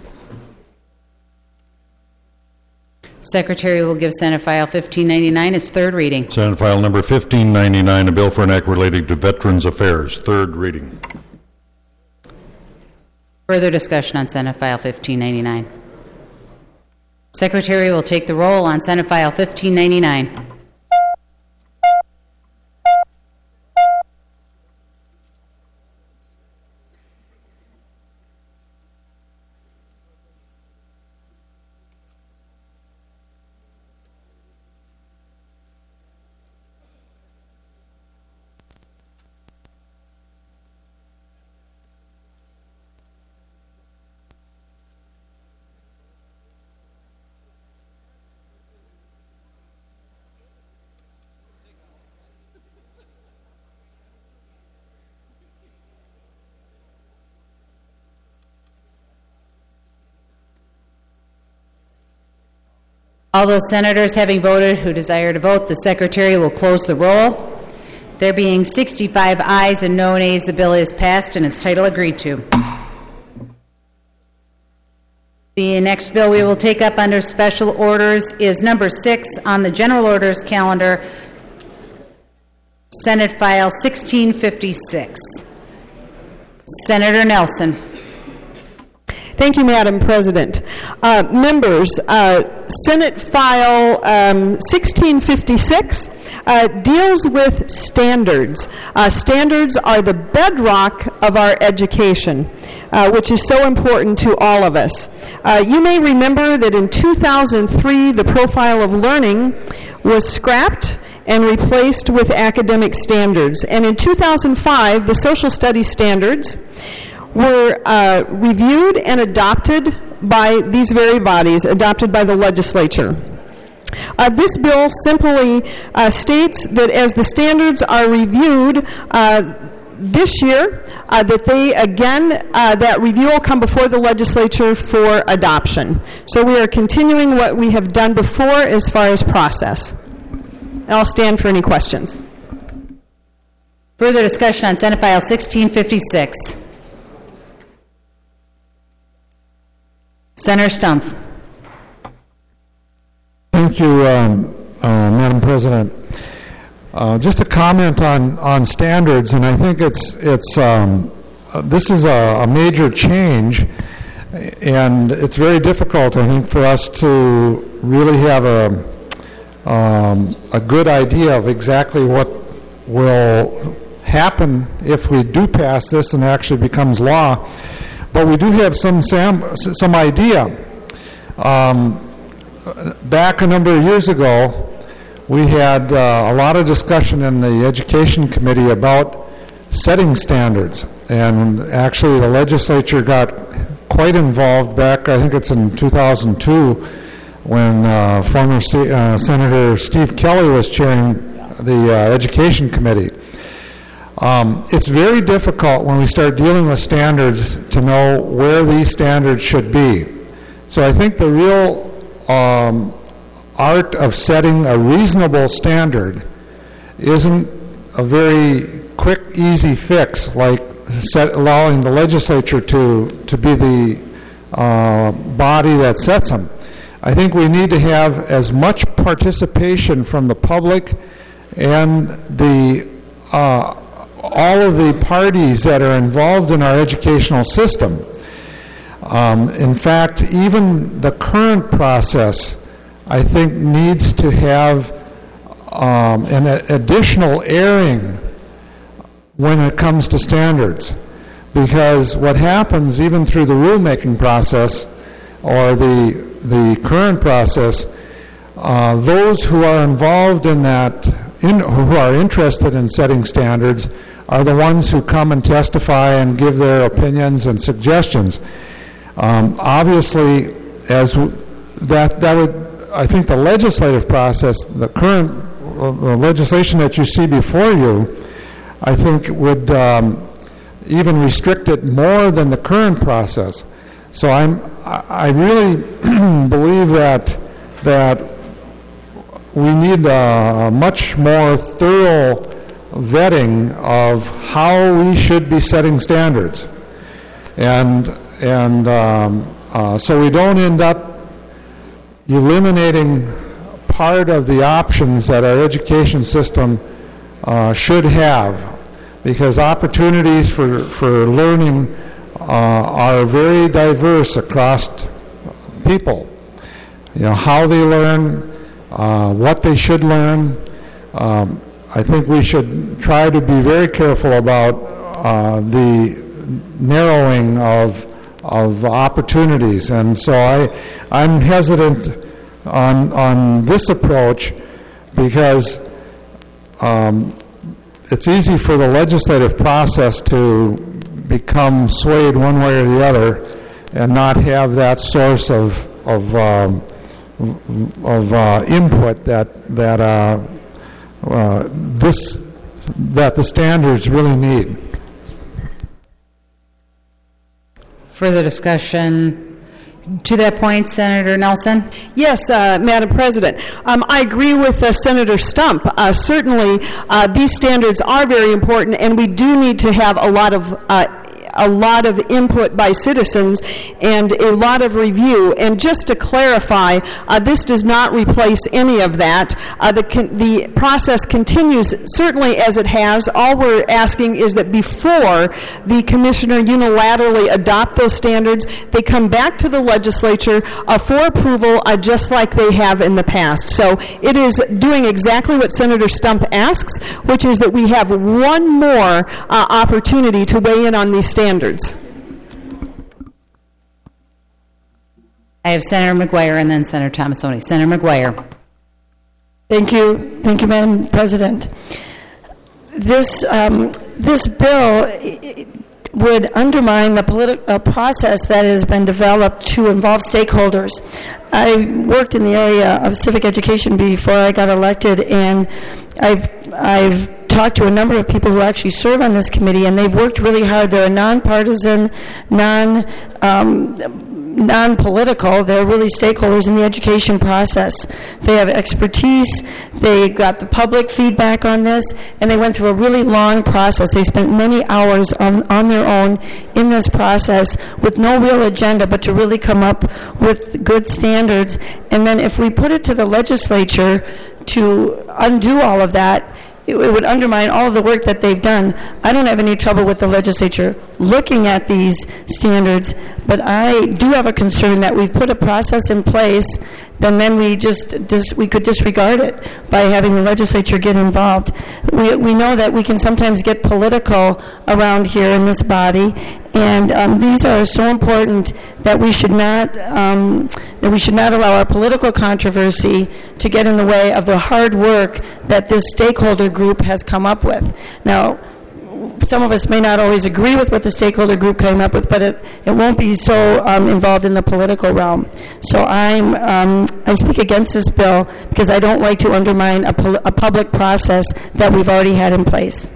Secretary will give Senate File fifteen ninety-nine its third reading. Senate File Number fifteen ninety-nine, a bill for an act relating to Veterans Affairs, third reading. Further discussion on Senate File fifteen ninety-nine. Secretary will take the roll on Senate File fifteen ninety-nine. All those senators having voted who desire to vote, the Secretary will close the roll. There being sixty-five ayes and no nays, the bill is passed and its title agreed to. The next bill we will take up under special orders is number six on the general orders calendar, Senate File sixteen fifty-six. Senator Nelson. Thank you, Madam President. Uh, members, uh, Senate File um, sixteen fifty-six uh, deals with standards. Uh, standards are the bedrock of our education, uh, which is so important to all of us. Uh, you may remember that in two thousand three, the profile of learning was scrapped and replaced with academic standards. And in two thousand five, the social studies standards were uh, reviewed and adopted by these very bodies, adopted by the legislature. Uh, this bill simply uh, states that as the standards are reviewed uh, this year, uh, that they again, uh, that review will come before the legislature for adoption. So we are continuing what we have done before as far as process. And I'll stand for any questions. Further discussion on Senate File sixteen fifty-six. Senator Stumpf. Thank you, um, uh, Madam President. Uh, just a comment on, on standards, and I think it's it's um, uh, this is a, a major change, and it's very difficult, I think, for us to really have a um, a good idea of exactly what will happen if we do pass this and it actually becomes law. But we do have some sam- some idea. Um, back a number of years ago, we had uh, a lot of discussion in the Education Committee about setting standards. And actually the legislature got quite involved back, I think it's in two thousand two, when uh, former St- uh, Senator Steve Kelly was chairing the uh, Education Committee. Um, it's very difficult when we start dealing with standards to know where these standards should be. So I think the real um, art of setting a reasonable standard isn't a very quick, easy fix like set, allowing the legislature to, to be the uh, body that sets them. I think we need to have as much participation from the public and the uh, all of the parties that are involved in our educational system. Um, in fact, even the current process, I think, needs to have um, an additional airing when it comes to standards. Because what happens, even through the rulemaking process or the, the current process, uh, those who are involved in that, in, who are interested in setting standards, are the ones who come and testify and give their opinions and suggestions. Um, obviously, as w- that that would, I think, the legislative process, the current uh, legislation that you see before you, I think would um, even restrict it more than the current process. So I'm I I really believe that that we need a much more thorough vetting of how we should be setting standards, and and um, uh, so we don't end up eliminating part of the options that our education system uh, should have, because opportunities for, for learning uh, are very diverse across people. You know, how they learn, uh, what they should learn. Um, I think we should try to be very careful about uh, the narrowing of of opportunities, and so I I'm hesitant on on this approach, because um, it's easy for the legislative process to become swayed one way or the other, and not have that source of of um, of uh, input that that uh, uh, this that the standards really need. Further discussion. To that point, Senator Nelson? Yes, uh, Madam President. Um, I agree with uh, Senator Stump. Uh, certainly, uh, these standards are very important, and we do need to have a lot of uh, a lot of input by citizens and a lot of review. And just to clarify, uh, this does not replace any of that. Uh, the, con- the process continues certainly as it has. All we're asking is that before the commissioner unilaterally adopt those standards, they come back to the legislature uh, for approval, uh, just like they have in the past. So it is doing exactly what Senator Stump asks, which is that we have one more uh, opportunity to weigh in on these standards. Standards. I have Senator McGuire and then Senator Tomassoni. Senator McGuire. Thank you. Thank you, Madam President. This, um, this bill would undermine the politi- uh, process that has been developed to involve stakeholders. I worked in the area of civic education before I got elected, and I've I've talked to a number of people who actually serve on this committee, and they've worked really hard. They're a nonpartisan, non um, non-political. They're really stakeholders in the education process. They have expertise. They got the public feedback on this, and they went through a really long process. They spent many hours on, on their own in this process with no real agenda, but to really come up with good standards. And then if we put it to the legislature to undo all of that, it would undermine all of the work that they've done. I don't have any trouble with the legislature looking at these standards, but I do have a concern that we've put a process in place, then then we just dis, we could disregard it by having the legislature get involved. We we know that we can sometimes get political around here in this body, and um, these are so important that we should not um, that we should not allow our political controversy to get in the way of the hard work that this stakeholder group has come up with. Now, some of us may not always agree with what the stakeholder group came up with, but it, it won't be so um, involved in the political realm. So I'm um, I speak against this bill because I don't like to undermine a, pol- a public process that we've already had in place.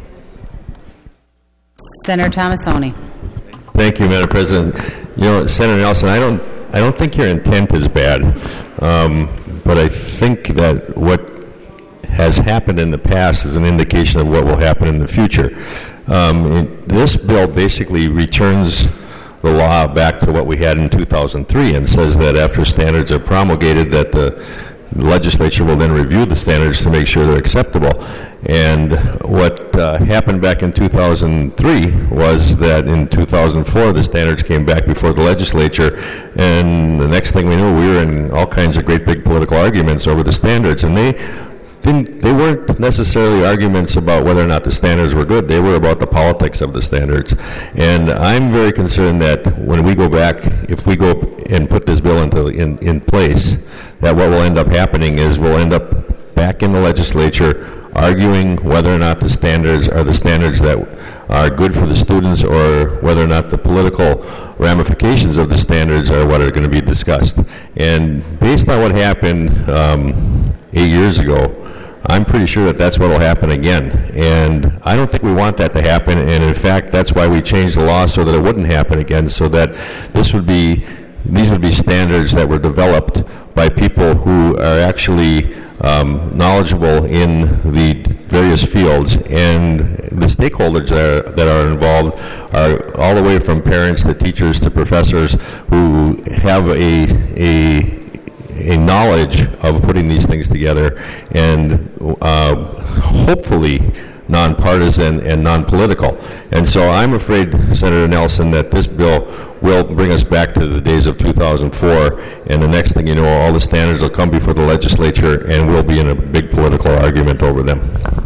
Senator Tomassoni. Thank you, Madam President. You know, Senator Nelson, I don't I don't think your intent is bad, um, but I think that what has happened in the past is an indication of what will happen in the future. Um, it, this bill basically returns the law back to what we had in two thousand three and says that after standards are promulgated that the legislature will then review the standards to make sure they're acceptable. And what uh, happened back in two thousand three was that in two thousand four the standards came back before the legislature, and the next thing we knew we were in all kinds of great big political arguments over the standards, and they Didn't, they weren't necessarily arguments about whether or not the standards were good. They were about the politics of the standards. And I'm very concerned that when we go back, if we go and put this bill into in, in place, that what will end up happening is we'll end up back in the legislature arguing whether or not the standards are the standards that are good for the students, or whether or not the political ramifications of the standards are what are going to be discussed. And based on what happened um, eight years ago, I'm pretty sure that that's what will happen again. And I don't think we want that to happen. And in fact, that's why we changed the law so that it wouldn't happen again, so that this would be these would be standards that were developed by people who are actually um, knowledgeable in the various fields, and the stakeholders that are, that are involved are all the way from parents to teachers to professors who have a a a knowledge of putting these things together, and uh, hopefully nonpartisan and non-political. And so I'm afraid, Senator Nelson, that this bill will bring us back to the days of two thousand four, and the next thing you know, all the standards will come before the legislature, and we'll be in a big political argument over them.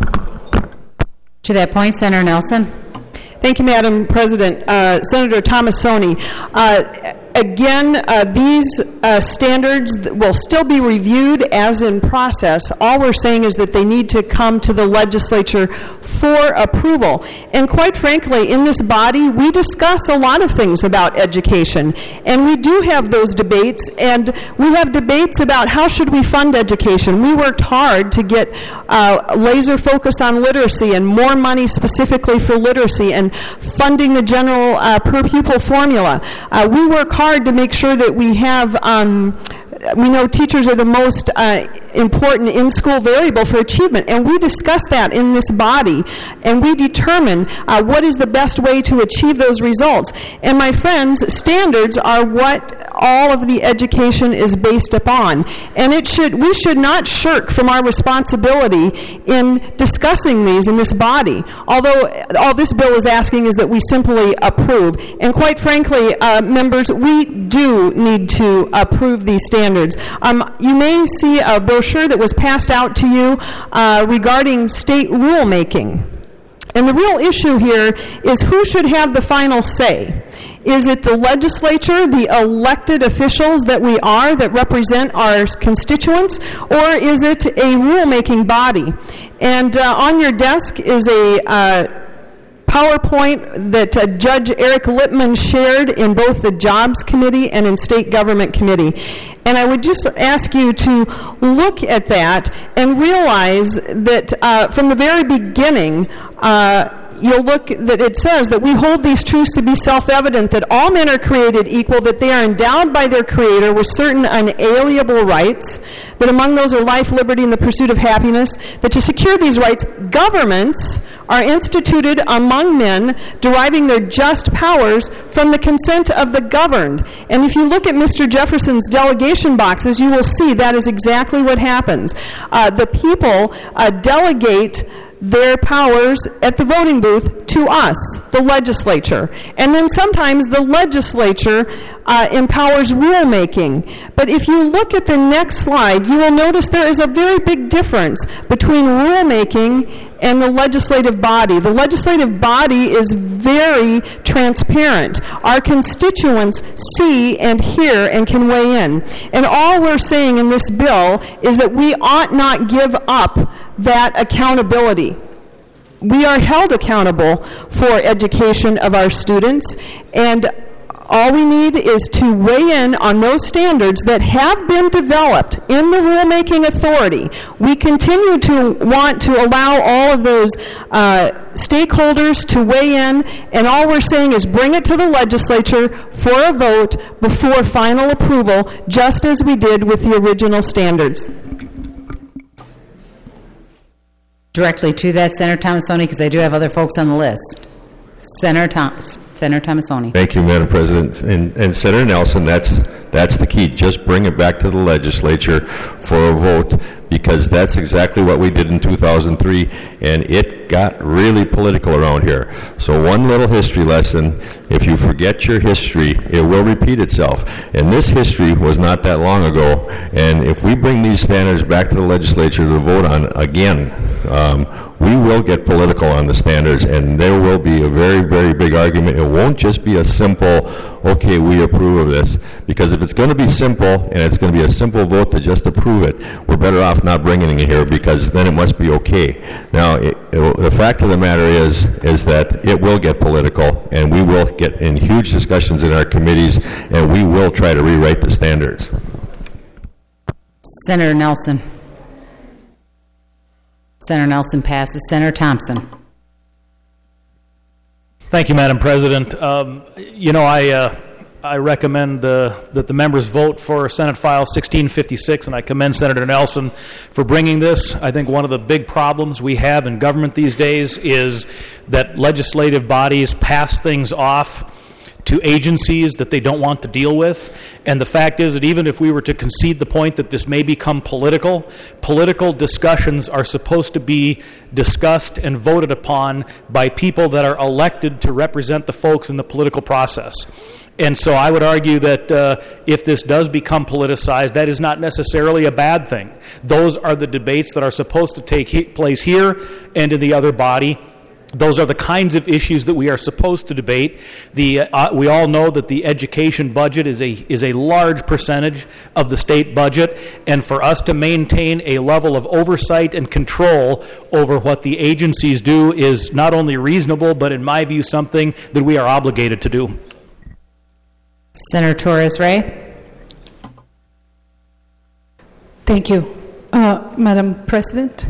To that point, Senator Nelson. Thank you, Madam President. Uh, Senator Tomassoni, uh, again, uh, these uh, standards will still be reviewed as in process. All we're saying is that they need to come to the legislature for approval. And quite frankly, in this body, we discuss a lot of things about education. And we do have those debates, and we have debates about how should we fund education. We worked hard to get uh, laser focus on literacy and more money specifically for literacy and funding the general uh, per pupil formula. Uh, we work hard to make sure that we have, um, we know teachers are the most uh, important in-school variable for achievement, and we discuss that in this body, and we determine uh, what is the best way to achieve those results. And my friends, standards are what all of the education is based upon, and it should we should not shirk from our responsibility in discussing these in this body. Although all this bill is asking is that we simply approve, and quite frankly, uh, members, we do need to approve these standards. Um, you may see a brochure that was passed out to you uh, regarding state rulemaking. And the real issue here is who should have the final say. Is it the legislature, the elected officials that we are that represent our constituents, or is it a rulemaking body? And uh, on your desk is a uh, PowerPoint that uh, Judge Eric Lippman shared in both the Jobs Committee and in State Government Committee. And I would just ask you to look at that and realize that uh, from the very beginning, uh, you'll look that it says that we hold these truths to be self-evident, that all men are created equal, that they are endowed by their Creator with certain unalienable rights, that among those are life, liberty, and the pursuit of happiness, that to secure these rights, governments are instituted among men, deriving their just powers from the consent of the governed. And if you look at Mister Jefferson's delegation boxes, you will see that is exactly what happens. Uh, the people uh, delegate their powers at the voting booth to us, the legislature. And then sometimes the legislature uh, empowers rulemaking. But if you look at the next slide, you will notice there is a very big difference between rulemaking and the legislative body. The legislative body is very transparent. Our constituents see and hear and can weigh in. And all we're saying in this bill is that we ought not give up that accountability. We are held accountable for education of our students, and all we need is to weigh in on those standards that have been developed in the rulemaking authority. We continue to want to allow all of those uh, stakeholders to weigh in, and all we're saying is bring it to the legislature for a vote before final approval, just as we did with the original standards. Directly to that, Senator Tomassoni, because I do have other folks on the list. Senator Tom, Senator Tomassoni. Thank you, Madam President. And, and Senator Nelson, that's that's the key. Just bring it back to the legislature for a vote, because that's exactly what we did in two thousand three, and it got really political around here. So one little history lesson: if you forget your history, it will repeat itself. And this history was not that long ago, and if we bring these standards back to the legislature to vote on again, um, we will get political on the standards, and there will be a very, very big argument. It won't just be a simple, okay, we approve of this, because if it's going to be simple, and it's going to be a simple vote to just approve it, we're better off not bringing it here, because then it must be okay. Now, it, it, the fact of the matter is, is that it will get political, and we will get in huge discussions in our committees, and we will try to rewrite the standards. Senator Nelson. Senator Nelson passes. Senator Thompson. Thank you, Madam President. Um, you know, I uh, I recommend uh, that the members vote for Senate File sixteen fifty-six, and I commend Senator Nelson for bringing this. I think one of the big problems we have in government these days is that legislative bodies pass things off to agencies that they don't want to deal with. And the fact is that even if we were to concede the point that this may become political, political discussions are supposed to be discussed and voted upon by people that are elected to represent the folks in the political process. And so I would argue that uh, if this does become politicized, that is not necessarily a bad thing. Those are the debates that are supposed to take he- place here and in the other body. Those are the kinds of issues that we are supposed to debate. The, uh, we all know that the education budget is a, is a large percentage of the state budget, and for us to maintain a level of oversight and control over what the agencies do is not only reasonable, but in my view, something that we are obligated to do. Senator Torres-Ray. Thank you, uh, Madam President.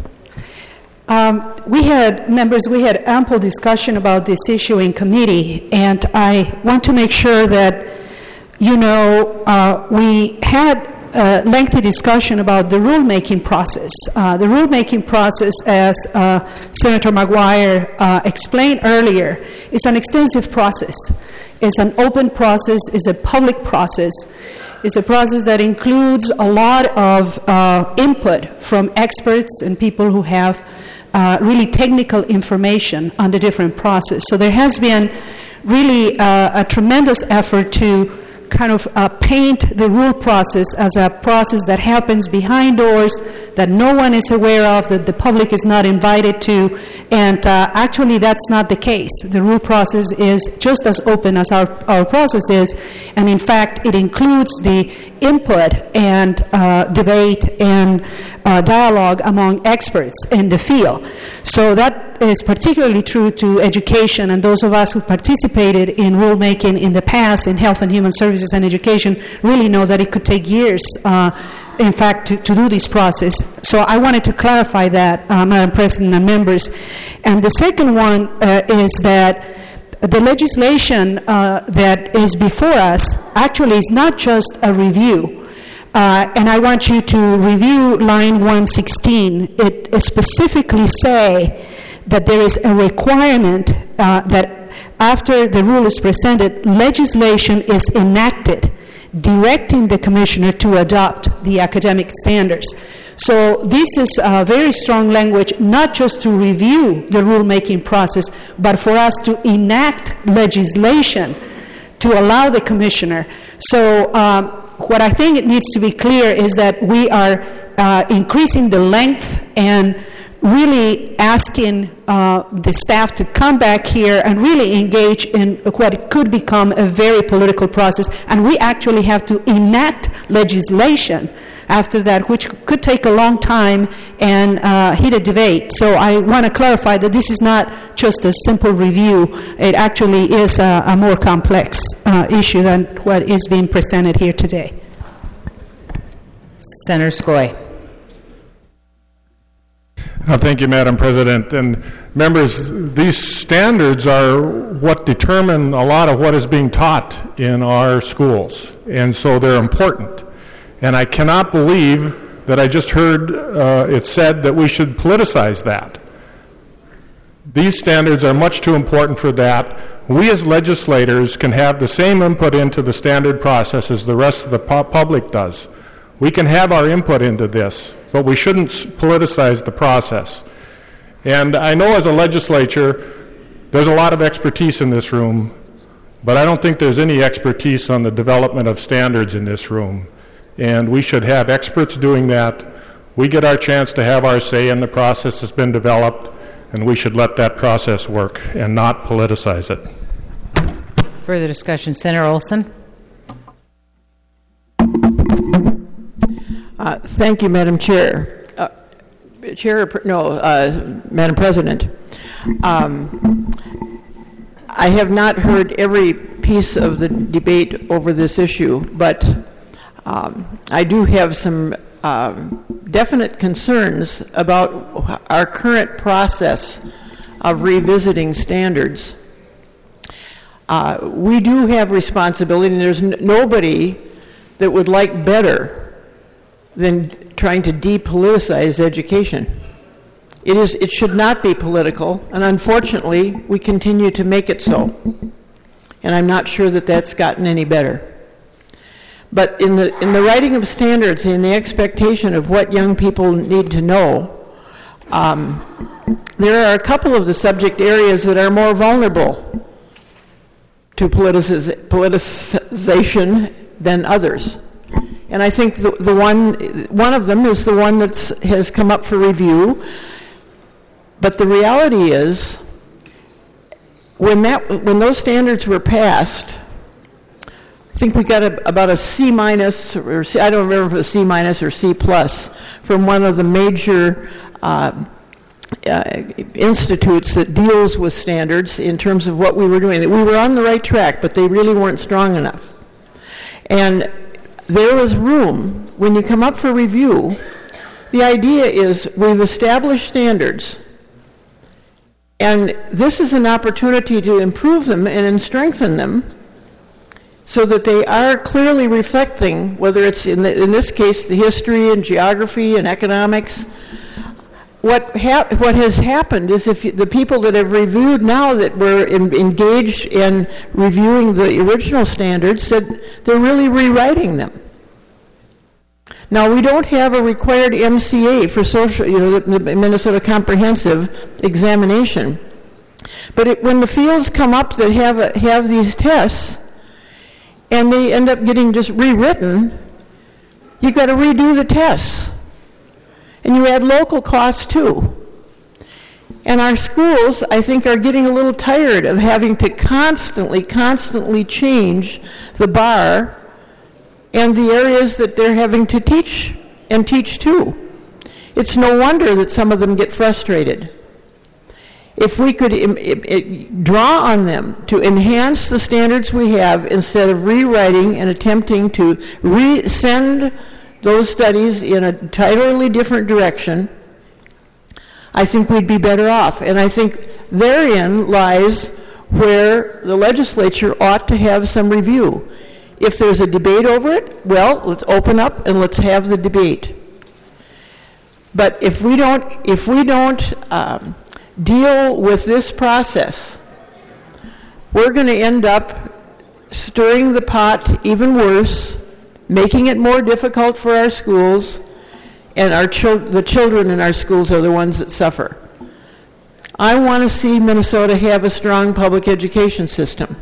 Um, we had, members, we had ample discussion about this issue in committee, and I want to make sure that you know uh, we had a lengthy discussion about the rulemaking process. Uh, the rulemaking process, as uh, Senator McGuire uh, explained earlier, is an extensive process. It's an open process, it's a public process. It's a process that includes a lot of uh, input from experts and people who have uh, really technical information on the different process. So there has been really uh, a tremendous effort to kind of uh, paint the rule process as a process that happens behind doors, that no one is aware of, that the public is not invited to, and uh, actually that's not the case. The rule process is just as open as our, our process is, and in fact it includes the input and uh, debate and uh, dialogue among experts in the field. So that is particularly true to education, and those of us who participated in rulemaking in the past in health and human services and education really know that it could take years, uh, in fact, to, to do this process. So I wanted to clarify that, uh, Madam President and members. And the second one uh, is that the legislation uh, that is before us actually is not just a review. Uh, and I want you to review line one sixteen. It specifically say that there is a requirement uh, that after the rule is presented, legislation is enacted directing the commissioner to adopt the academic standards. So this is uh, very strong language, not just to review the rulemaking process, but for us to enact legislation to allow the commissioner. So um, what I think it needs to be clear is that we are uh, increasing the length and really asking uh, the staff to come back here and really engage in what could become a very political process. And we actually have to enact legislation after that, which could take a long time and uh, heated debate. So I want to clarify that this is not just a simple review. It actually is a, a more complex uh, issue than what is being presented here today. Senator Skoye. Uh, thank you, Madam President. And members, these standards are what determine a lot of what is being taught in our schools, and so they're important. And I cannot believe that I just heard uh, it said that we should politicize that. These standards are much too important for that. We as legislators can have the same input into the standard process as the rest of the pu- public does. We can have our input into this, but we shouldn't politicize the process. And I know as a legislature, there's a lot of expertise in this room, but I don't think there's any expertise on the development of standards in this room. And we should have experts doing that. We get our chance to have our say in the process that's been developed, and we should let that process work and not politicize it. Further discussion, Senator Olson. Uh, thank you, Madam Chair. Uh, Chair, no, uh, Madam President. Um, I have not heard every piece of the debate over this issue, but um, I do have some uh, definite concerns about our current process of revisiting standards. uh, we do have responsibility, and there's n- nobody that would like better than trying to depoliticize education. It is. It should not be political, and unfortunately, we continue to make it so. And I'm not sure that that's gotten any better. But in the in the writing of standards, in the expectation of what young people need to know, um, there are a couple of the subject areas that are more vulnerable to politiciz- politicization than others. And I think the, the one one of them is the one that has come up for review. But the reality is, when that when those standards were passed, I think we got a, about a C minus, or C, I don't remember if it was C minus or C plus, from one of the major uh, uh, institutes that deals with standards in terms of what we were doing. That we were on the right track, but they really weren't strong enough. And there was room, when you come up for review, the idea is we've established standards, and this is an opportunity to improve them and strengthen them so that they are clearly reflecting, whether it's in, the, in this case the history and geography and economics. What, hap- what has happened is if you, the people that have reviewed now that were in, engaged in reviewing the original standards said they're really rewriting them. Now, we don't have a required M C A for social, you know, the, the Minnesota Comprehensive Examination. But it, when the fields come up that have a, have these tests, and they end up getting just rewritten, you've got to redo the tests. And you add local costs too. And our schools, I think, are getting a little tired of having to constantly, constantly change the bar and the areas that they're having to teach and teach to. It's no wonder that some of them get frustrated. If we could im- im- im- draw on them to enhance the standards we have instead of rewriting and attempting to re- send those studies in a entirely different direction, I think we'd be better off. And I think therein lies where the legislature ought to have some review. If there's a debate over it, well, let's open up and let's have the debate. But if we don't, if we don't um, deal with this process, we're going to end up stirring the pot even worse, making it more difficult for our schools, and our chil- the children in our schools are the ones that suffer. I want to see Minnesota have a strong public education system.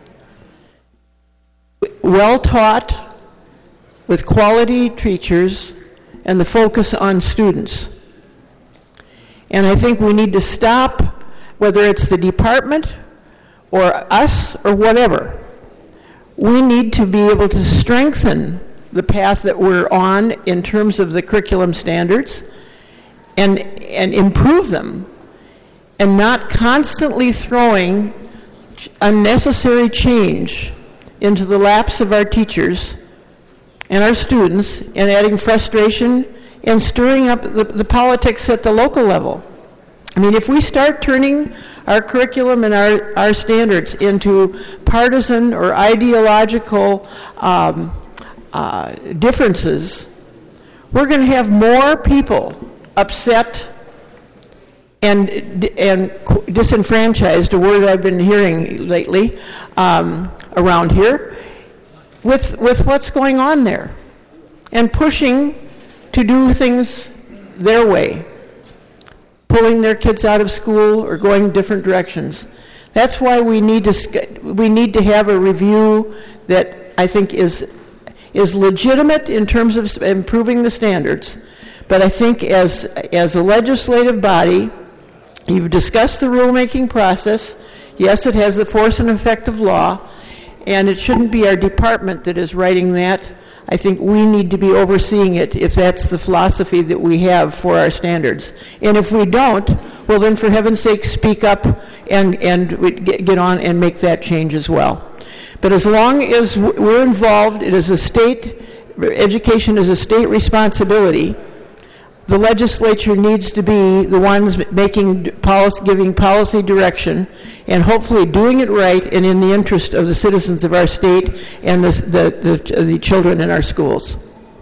Well taught, with quality teachers, and the focus on students. And I think we need to stop, whether it's the department or us or whatever, we need to be able to strengthen the path that we're on in terms of the curriculum standards and, and improve them, and not constantly throwing unnecessary change into the laps of our teachers and our students, and adding frustration and stirring up the, the politics at the local level. I mean, if we start turning our curriculum and our, our standards into partisan or ideological um, uh, differences, we're going to have more people upset and and disenfranchised, a word I've been hearing lately um, around here, with with what's going on there, and pushing to do things their way, pulling their kids out of school or going different directions. That's why we need to we need to have a review that I think is is legitimate in terms of improving the standards. But I think as as a legislative body, you've discussed the rulemaking process. Yes, it has the force and effect of law, and it shouldn't be our department that is writing that. I think we need to be overseeing it if that's the philosophy that we have for our standards. And if we don't, well then for heaven's sake speak up and, and get on and make that change as well. But as long as we're involved, it is a state, education is a state responsibility, the legislature needs to be the ones making policy, giving policy direction, and hopefully doing it right and in the interest of the citizens of our state and the, the, the, the children in our schools.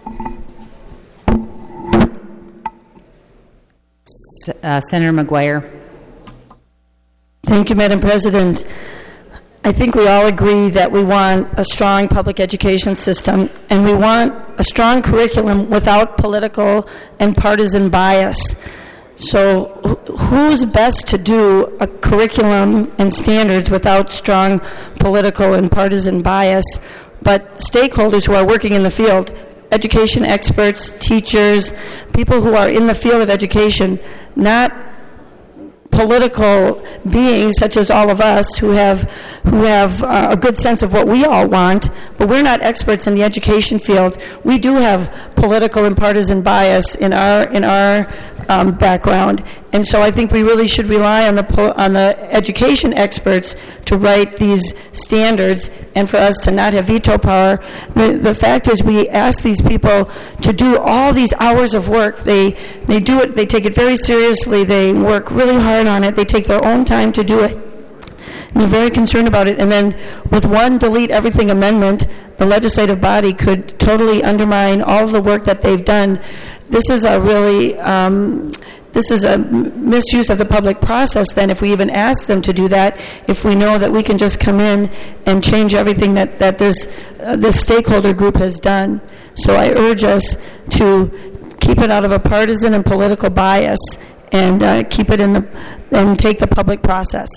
Uh, Senator McGuire. Thank you, Madam President. I think we all agree that we want a strong public education system, and we want a strong curriculum without political and partisan bias. So who's best to do a curriculum and standards without strong political and partisan bias but stakeholders who are working in the field? Education experts, teachers, people who are in the field of education, not political beings such as all of us who have who have uh, a good sense of what we all want, but we're not experts in the education field. We do have political and partisan bias in our in our um, background, and so I think we really should rely on the po- on the education experts to write these standards, and for us to not have veto power. The, the fact is, we ask these people to do all these hours of work. They they do it. They take it very seriously. They work really hard on it. They take their own time to do it. And they're very concerned about it. And then with one delete everything amendment, the legislative body could totally undermine all of the work that they've done. This is a really, um, this is a misuse of the public process then, if we even ask them to do that, if we know that we can just come in and change everything that, that this, uh, this stakeholder group has done. So I urge us to keep it out of a partisan and political bias and uh, keep it in the, and take the public process.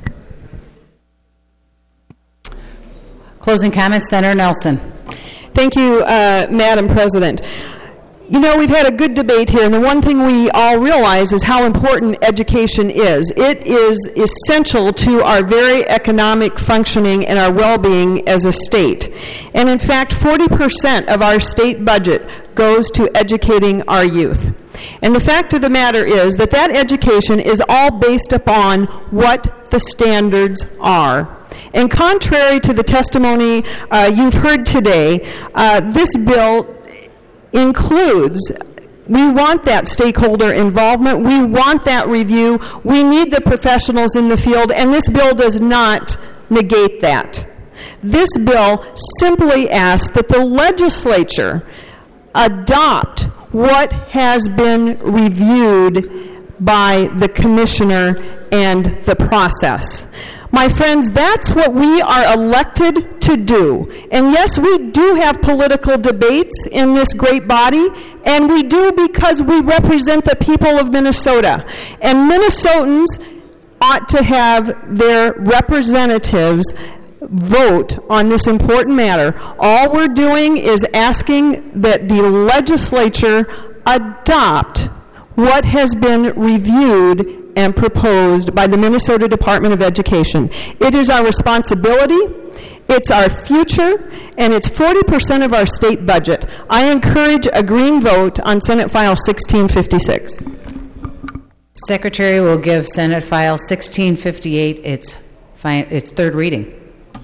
Closing comments, Senator Nelson. Thank you, uh, Madam President. You know, we've had a good debate here, and the one thing we all realize is how important education is. It is essential to our very economic functioning and our well-being as a state. And in fact, forty percent of our state budget goes to educating our youth. And the fact of the matter is that that education is all based upon what the standards are. And contrary to the testimony uh, you've heard today, uh, this bill includes, we want that stakeholder involvement, we want that review, we need the professionals in the field, and this bill does not negate that. This bill simply asks that the legislature adopt what has been reviewed by the commissioner and the process. My friends, that's what we are elected to do. And yes, we do have political debates in this great body, and we do because we represent the people of Minnesota. And Minnesotans ought to have their representatives vote on this important matter. All we're doing is asking that the legislature adopt what has been reviewed and proposed by the Minnesota Department of Education. It is our responsibility, it's our future, and it's forty percent of our state budget. I encourage a green vote on Senate File sixteen fifty-six. Secretary will give Senate File sixteen fifty-eight its, fi- its third reading.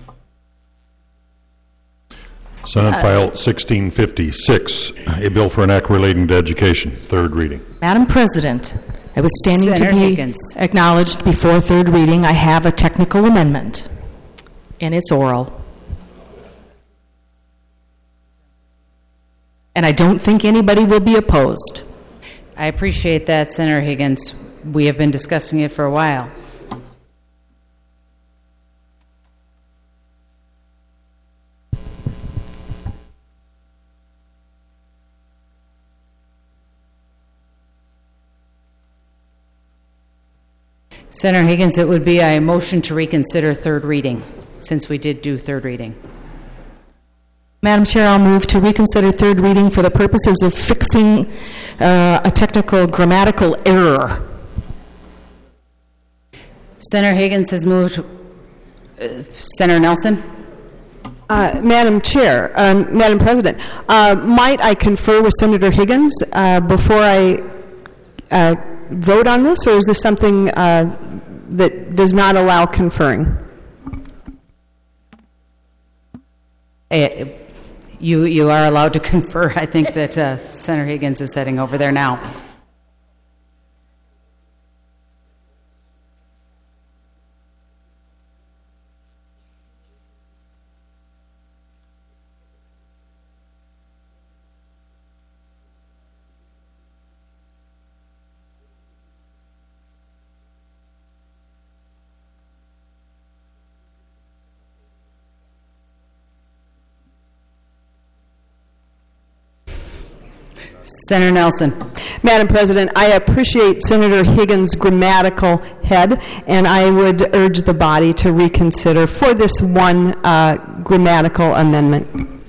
Senate uh, File sixteen fifty-six, a bill for an act relating to education, third reading. Madam President, I was standing Senator to be Higgins. acknowledged before third reading. I have a technical amendment, and it's oral. And I don't think anybody will be opposed. I appreciate that, Senator Higgins. We have been discussing it for a while. Senator Higgins, it would be a motion to reconsider third reading, since we did do third reading. Madam Chair, I'll move to reconsider third reading for the purposes of fixing uh, a technical grammatical error. Senator Higgins has moved. Uh, Senator Nelson? Uh, Madam Chair, um, Madam President, uh, might I confer with Senator Higgins uh, before I uh, vote on this, or is this something uh, that does not allow conferring? Uh, you you are allowed to confer. I think that uh, Senator Higgins is heading over there now. Senator Nelson. Madam President, I appreciate Senator Higgins' grammatical head, and I would urge the body to reconsider for this one uh, grammatical amendment.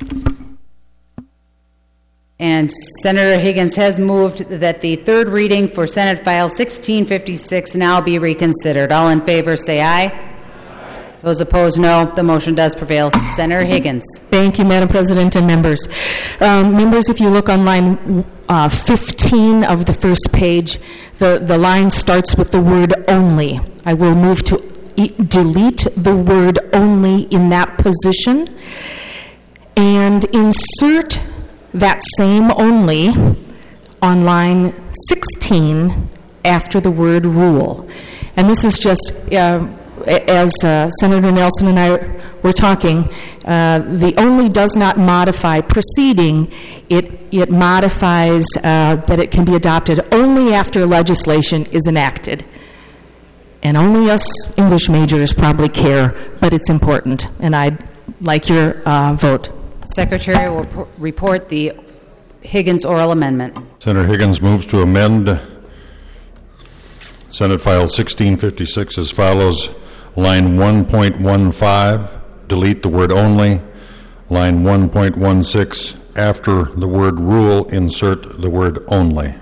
And Senator Higgins has moved that the third reading for Senate File sixteen fifty-six now be reconsidered. All in favor say aye. Those opposed, no. The motion does prevail. Senator Higgins. Thank you, Madam President and members. Um, members, if you look on line uh, fifteen of the first page, the, the line starts with the word only. I will move to e- delete the word only in that position and insert that same only on line sixteen after the word rule. And this is just... Uh, As uh, Senator Nelson and I were talking, uh, the only does not modify preceding. It it modifies uh, that it can be adopted only after legislation is enacted. And only us English majors probably care, but it's important. And I'd like your uh, vote. Secretary will p- report the Higgins oral amendment. Senator Higgins moves to amend Senate File sixteen fifty-six as follows. Line one point one five, delete the word only. Line one point one six, after the word rule, insert the word only.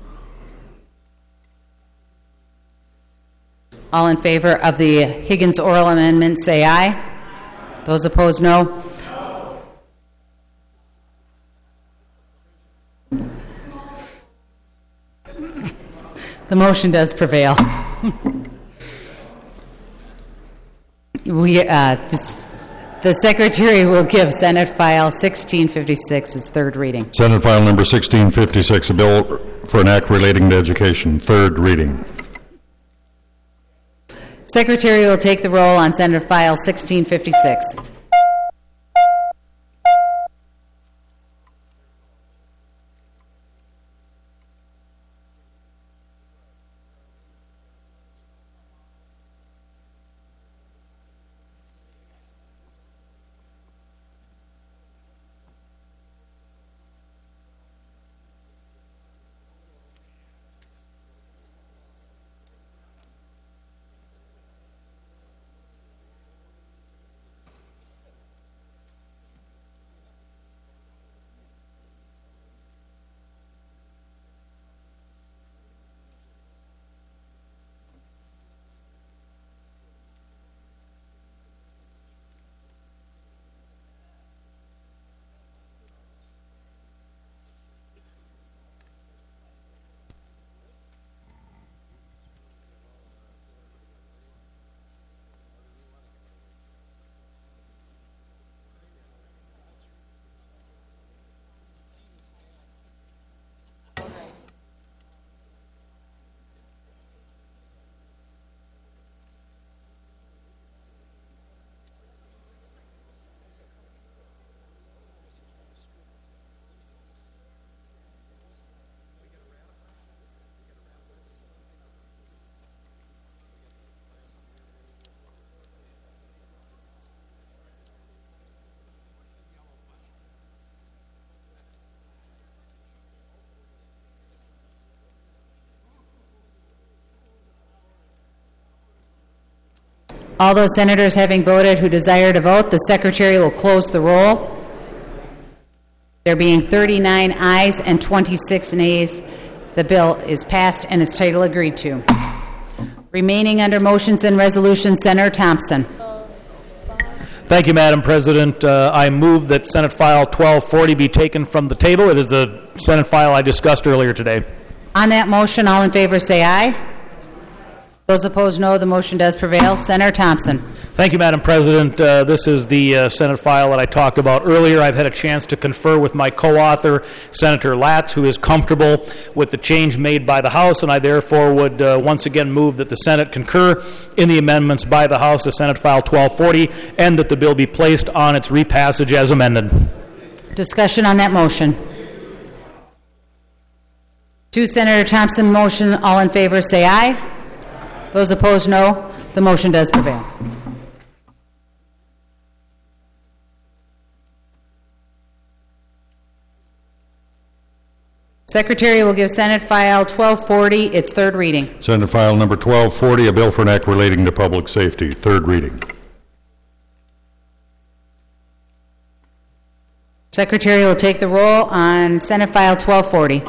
All in favor of the Higgins oral amendment say aye. Those opposed, no. The motion does prevail. We, uh, this, the Secretary will give Senate File sixteen fifty-six its third reading. Senate File number sixteen fifty-six, a bill for an act relating to education, third reading. Secretary will take the roll on Senate File sixteen fifty-six. All those senators having voted who desire to vote, the Secretary will close the roll. There being thirty-nine ayes and twenty-six nays, the bill is passed and its title agreed to. Remaining under motions and resolutions, Senator Thompson. Thank you, Madam President. Uh, I move that Senate File twelve forty be taken from the table. It is a Senate file I discussed earlier today. On that motion, all in favor say aye. Those opposed, no. The motion does prevail. Senator Thompson. Thank you, Madam President. Uh, this is the uh, Senate file that I talked about earlier. I've had a chance to confer with my co-author, Senator Latz, who is comfortable with the change made by the House, and I therefore would uh, once again move that the Senate concur in the amendments by the House to Senate File twelve forty and that the bill be placed on its repassage as amended. Discussion on that motion. To Senator Thompson motion, all in favor say aye. Those opposed, no. The motion does prevail. Secretary will give Senate File twelve forty its third reading. Senate File Number twelve forty, a bill for an act relating to public safety, third reading. Secretary will take the roll on Senate File twelve forty.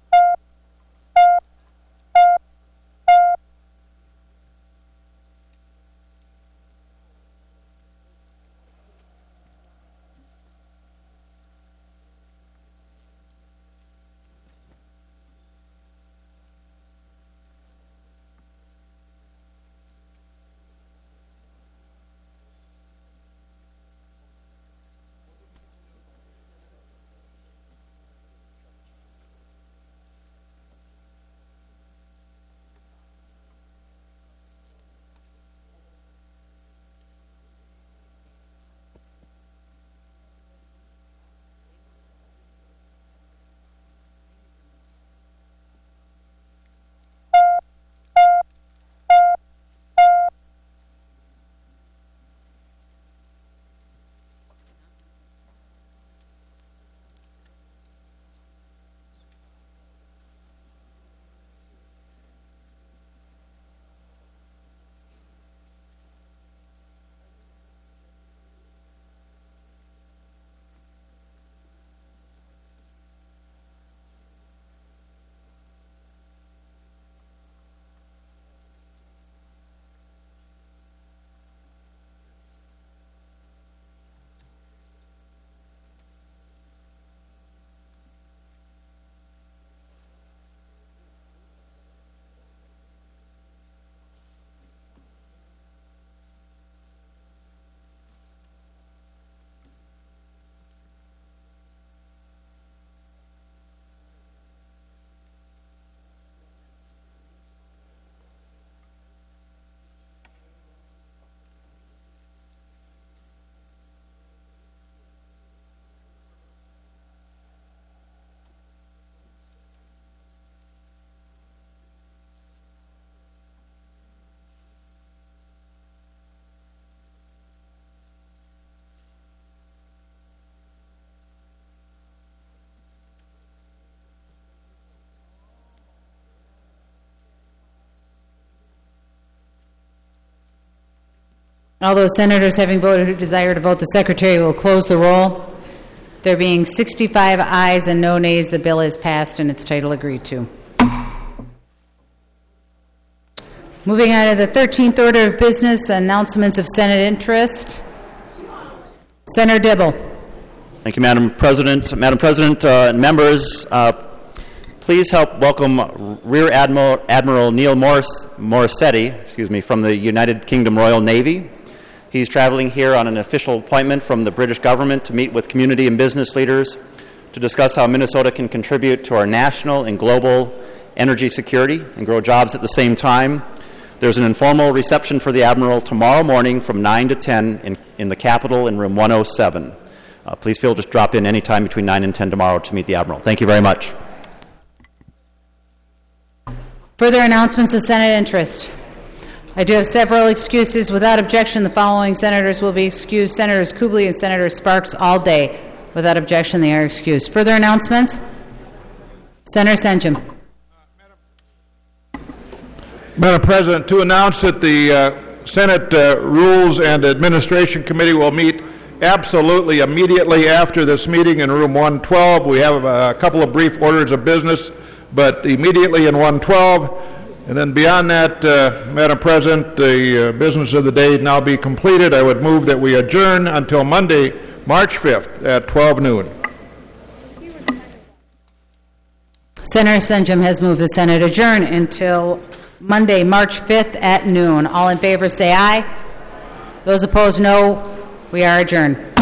All those senators having voted who desire to vote, the Secretary will close the roll. There being sixty-five ayes and no nays, the bill is passed and its title agreed to. Moving on to the thirteenth order of business, announcements of Senate interest. Senator Dibble. Thank you, Madam President. Madam President uh, and members, uh, please help welcome Rear Admiral, Admiral Neil Morris, Morissetti, excuse me, from the United Kingdom Royal Navy. He's traveling here on an official appointment from the British government to meet with community and business leaders to discuss how Minnesota can contribute to our national and global energy security and grow jobs at the same time. There's an informal reception for the Admiral tomorrow morning from nine to ten in, in the Capitol in room one oh seven. Uh, please feel just drop in anytime between nine and ten tomorrow to meet the Admiral. Thank you very much. Further announcements of Senate interest. I do have several excuses. Without objection, the following senators will be excused. Senators Kubley and Senator Sparks all day. Without objection, they are excused. Further announcements? Senator Senjum. Madam President, to announce that the uh, Senate uh, Rules and Administration Committee will meet absolutely immediately after this meeting in room one twelve. We have a couple of brief orders of business, but immediately in one twelve. And then beyond that, uh, Madam President, the uh, business of the day now be completed. I would move that we adjourn until Monday, March fifth at twelve noon. Senator Senjum has moved the Senate adjourn until Monday, March fifth at noon. All in favor say aye. Those opposed, no. We are adjourned.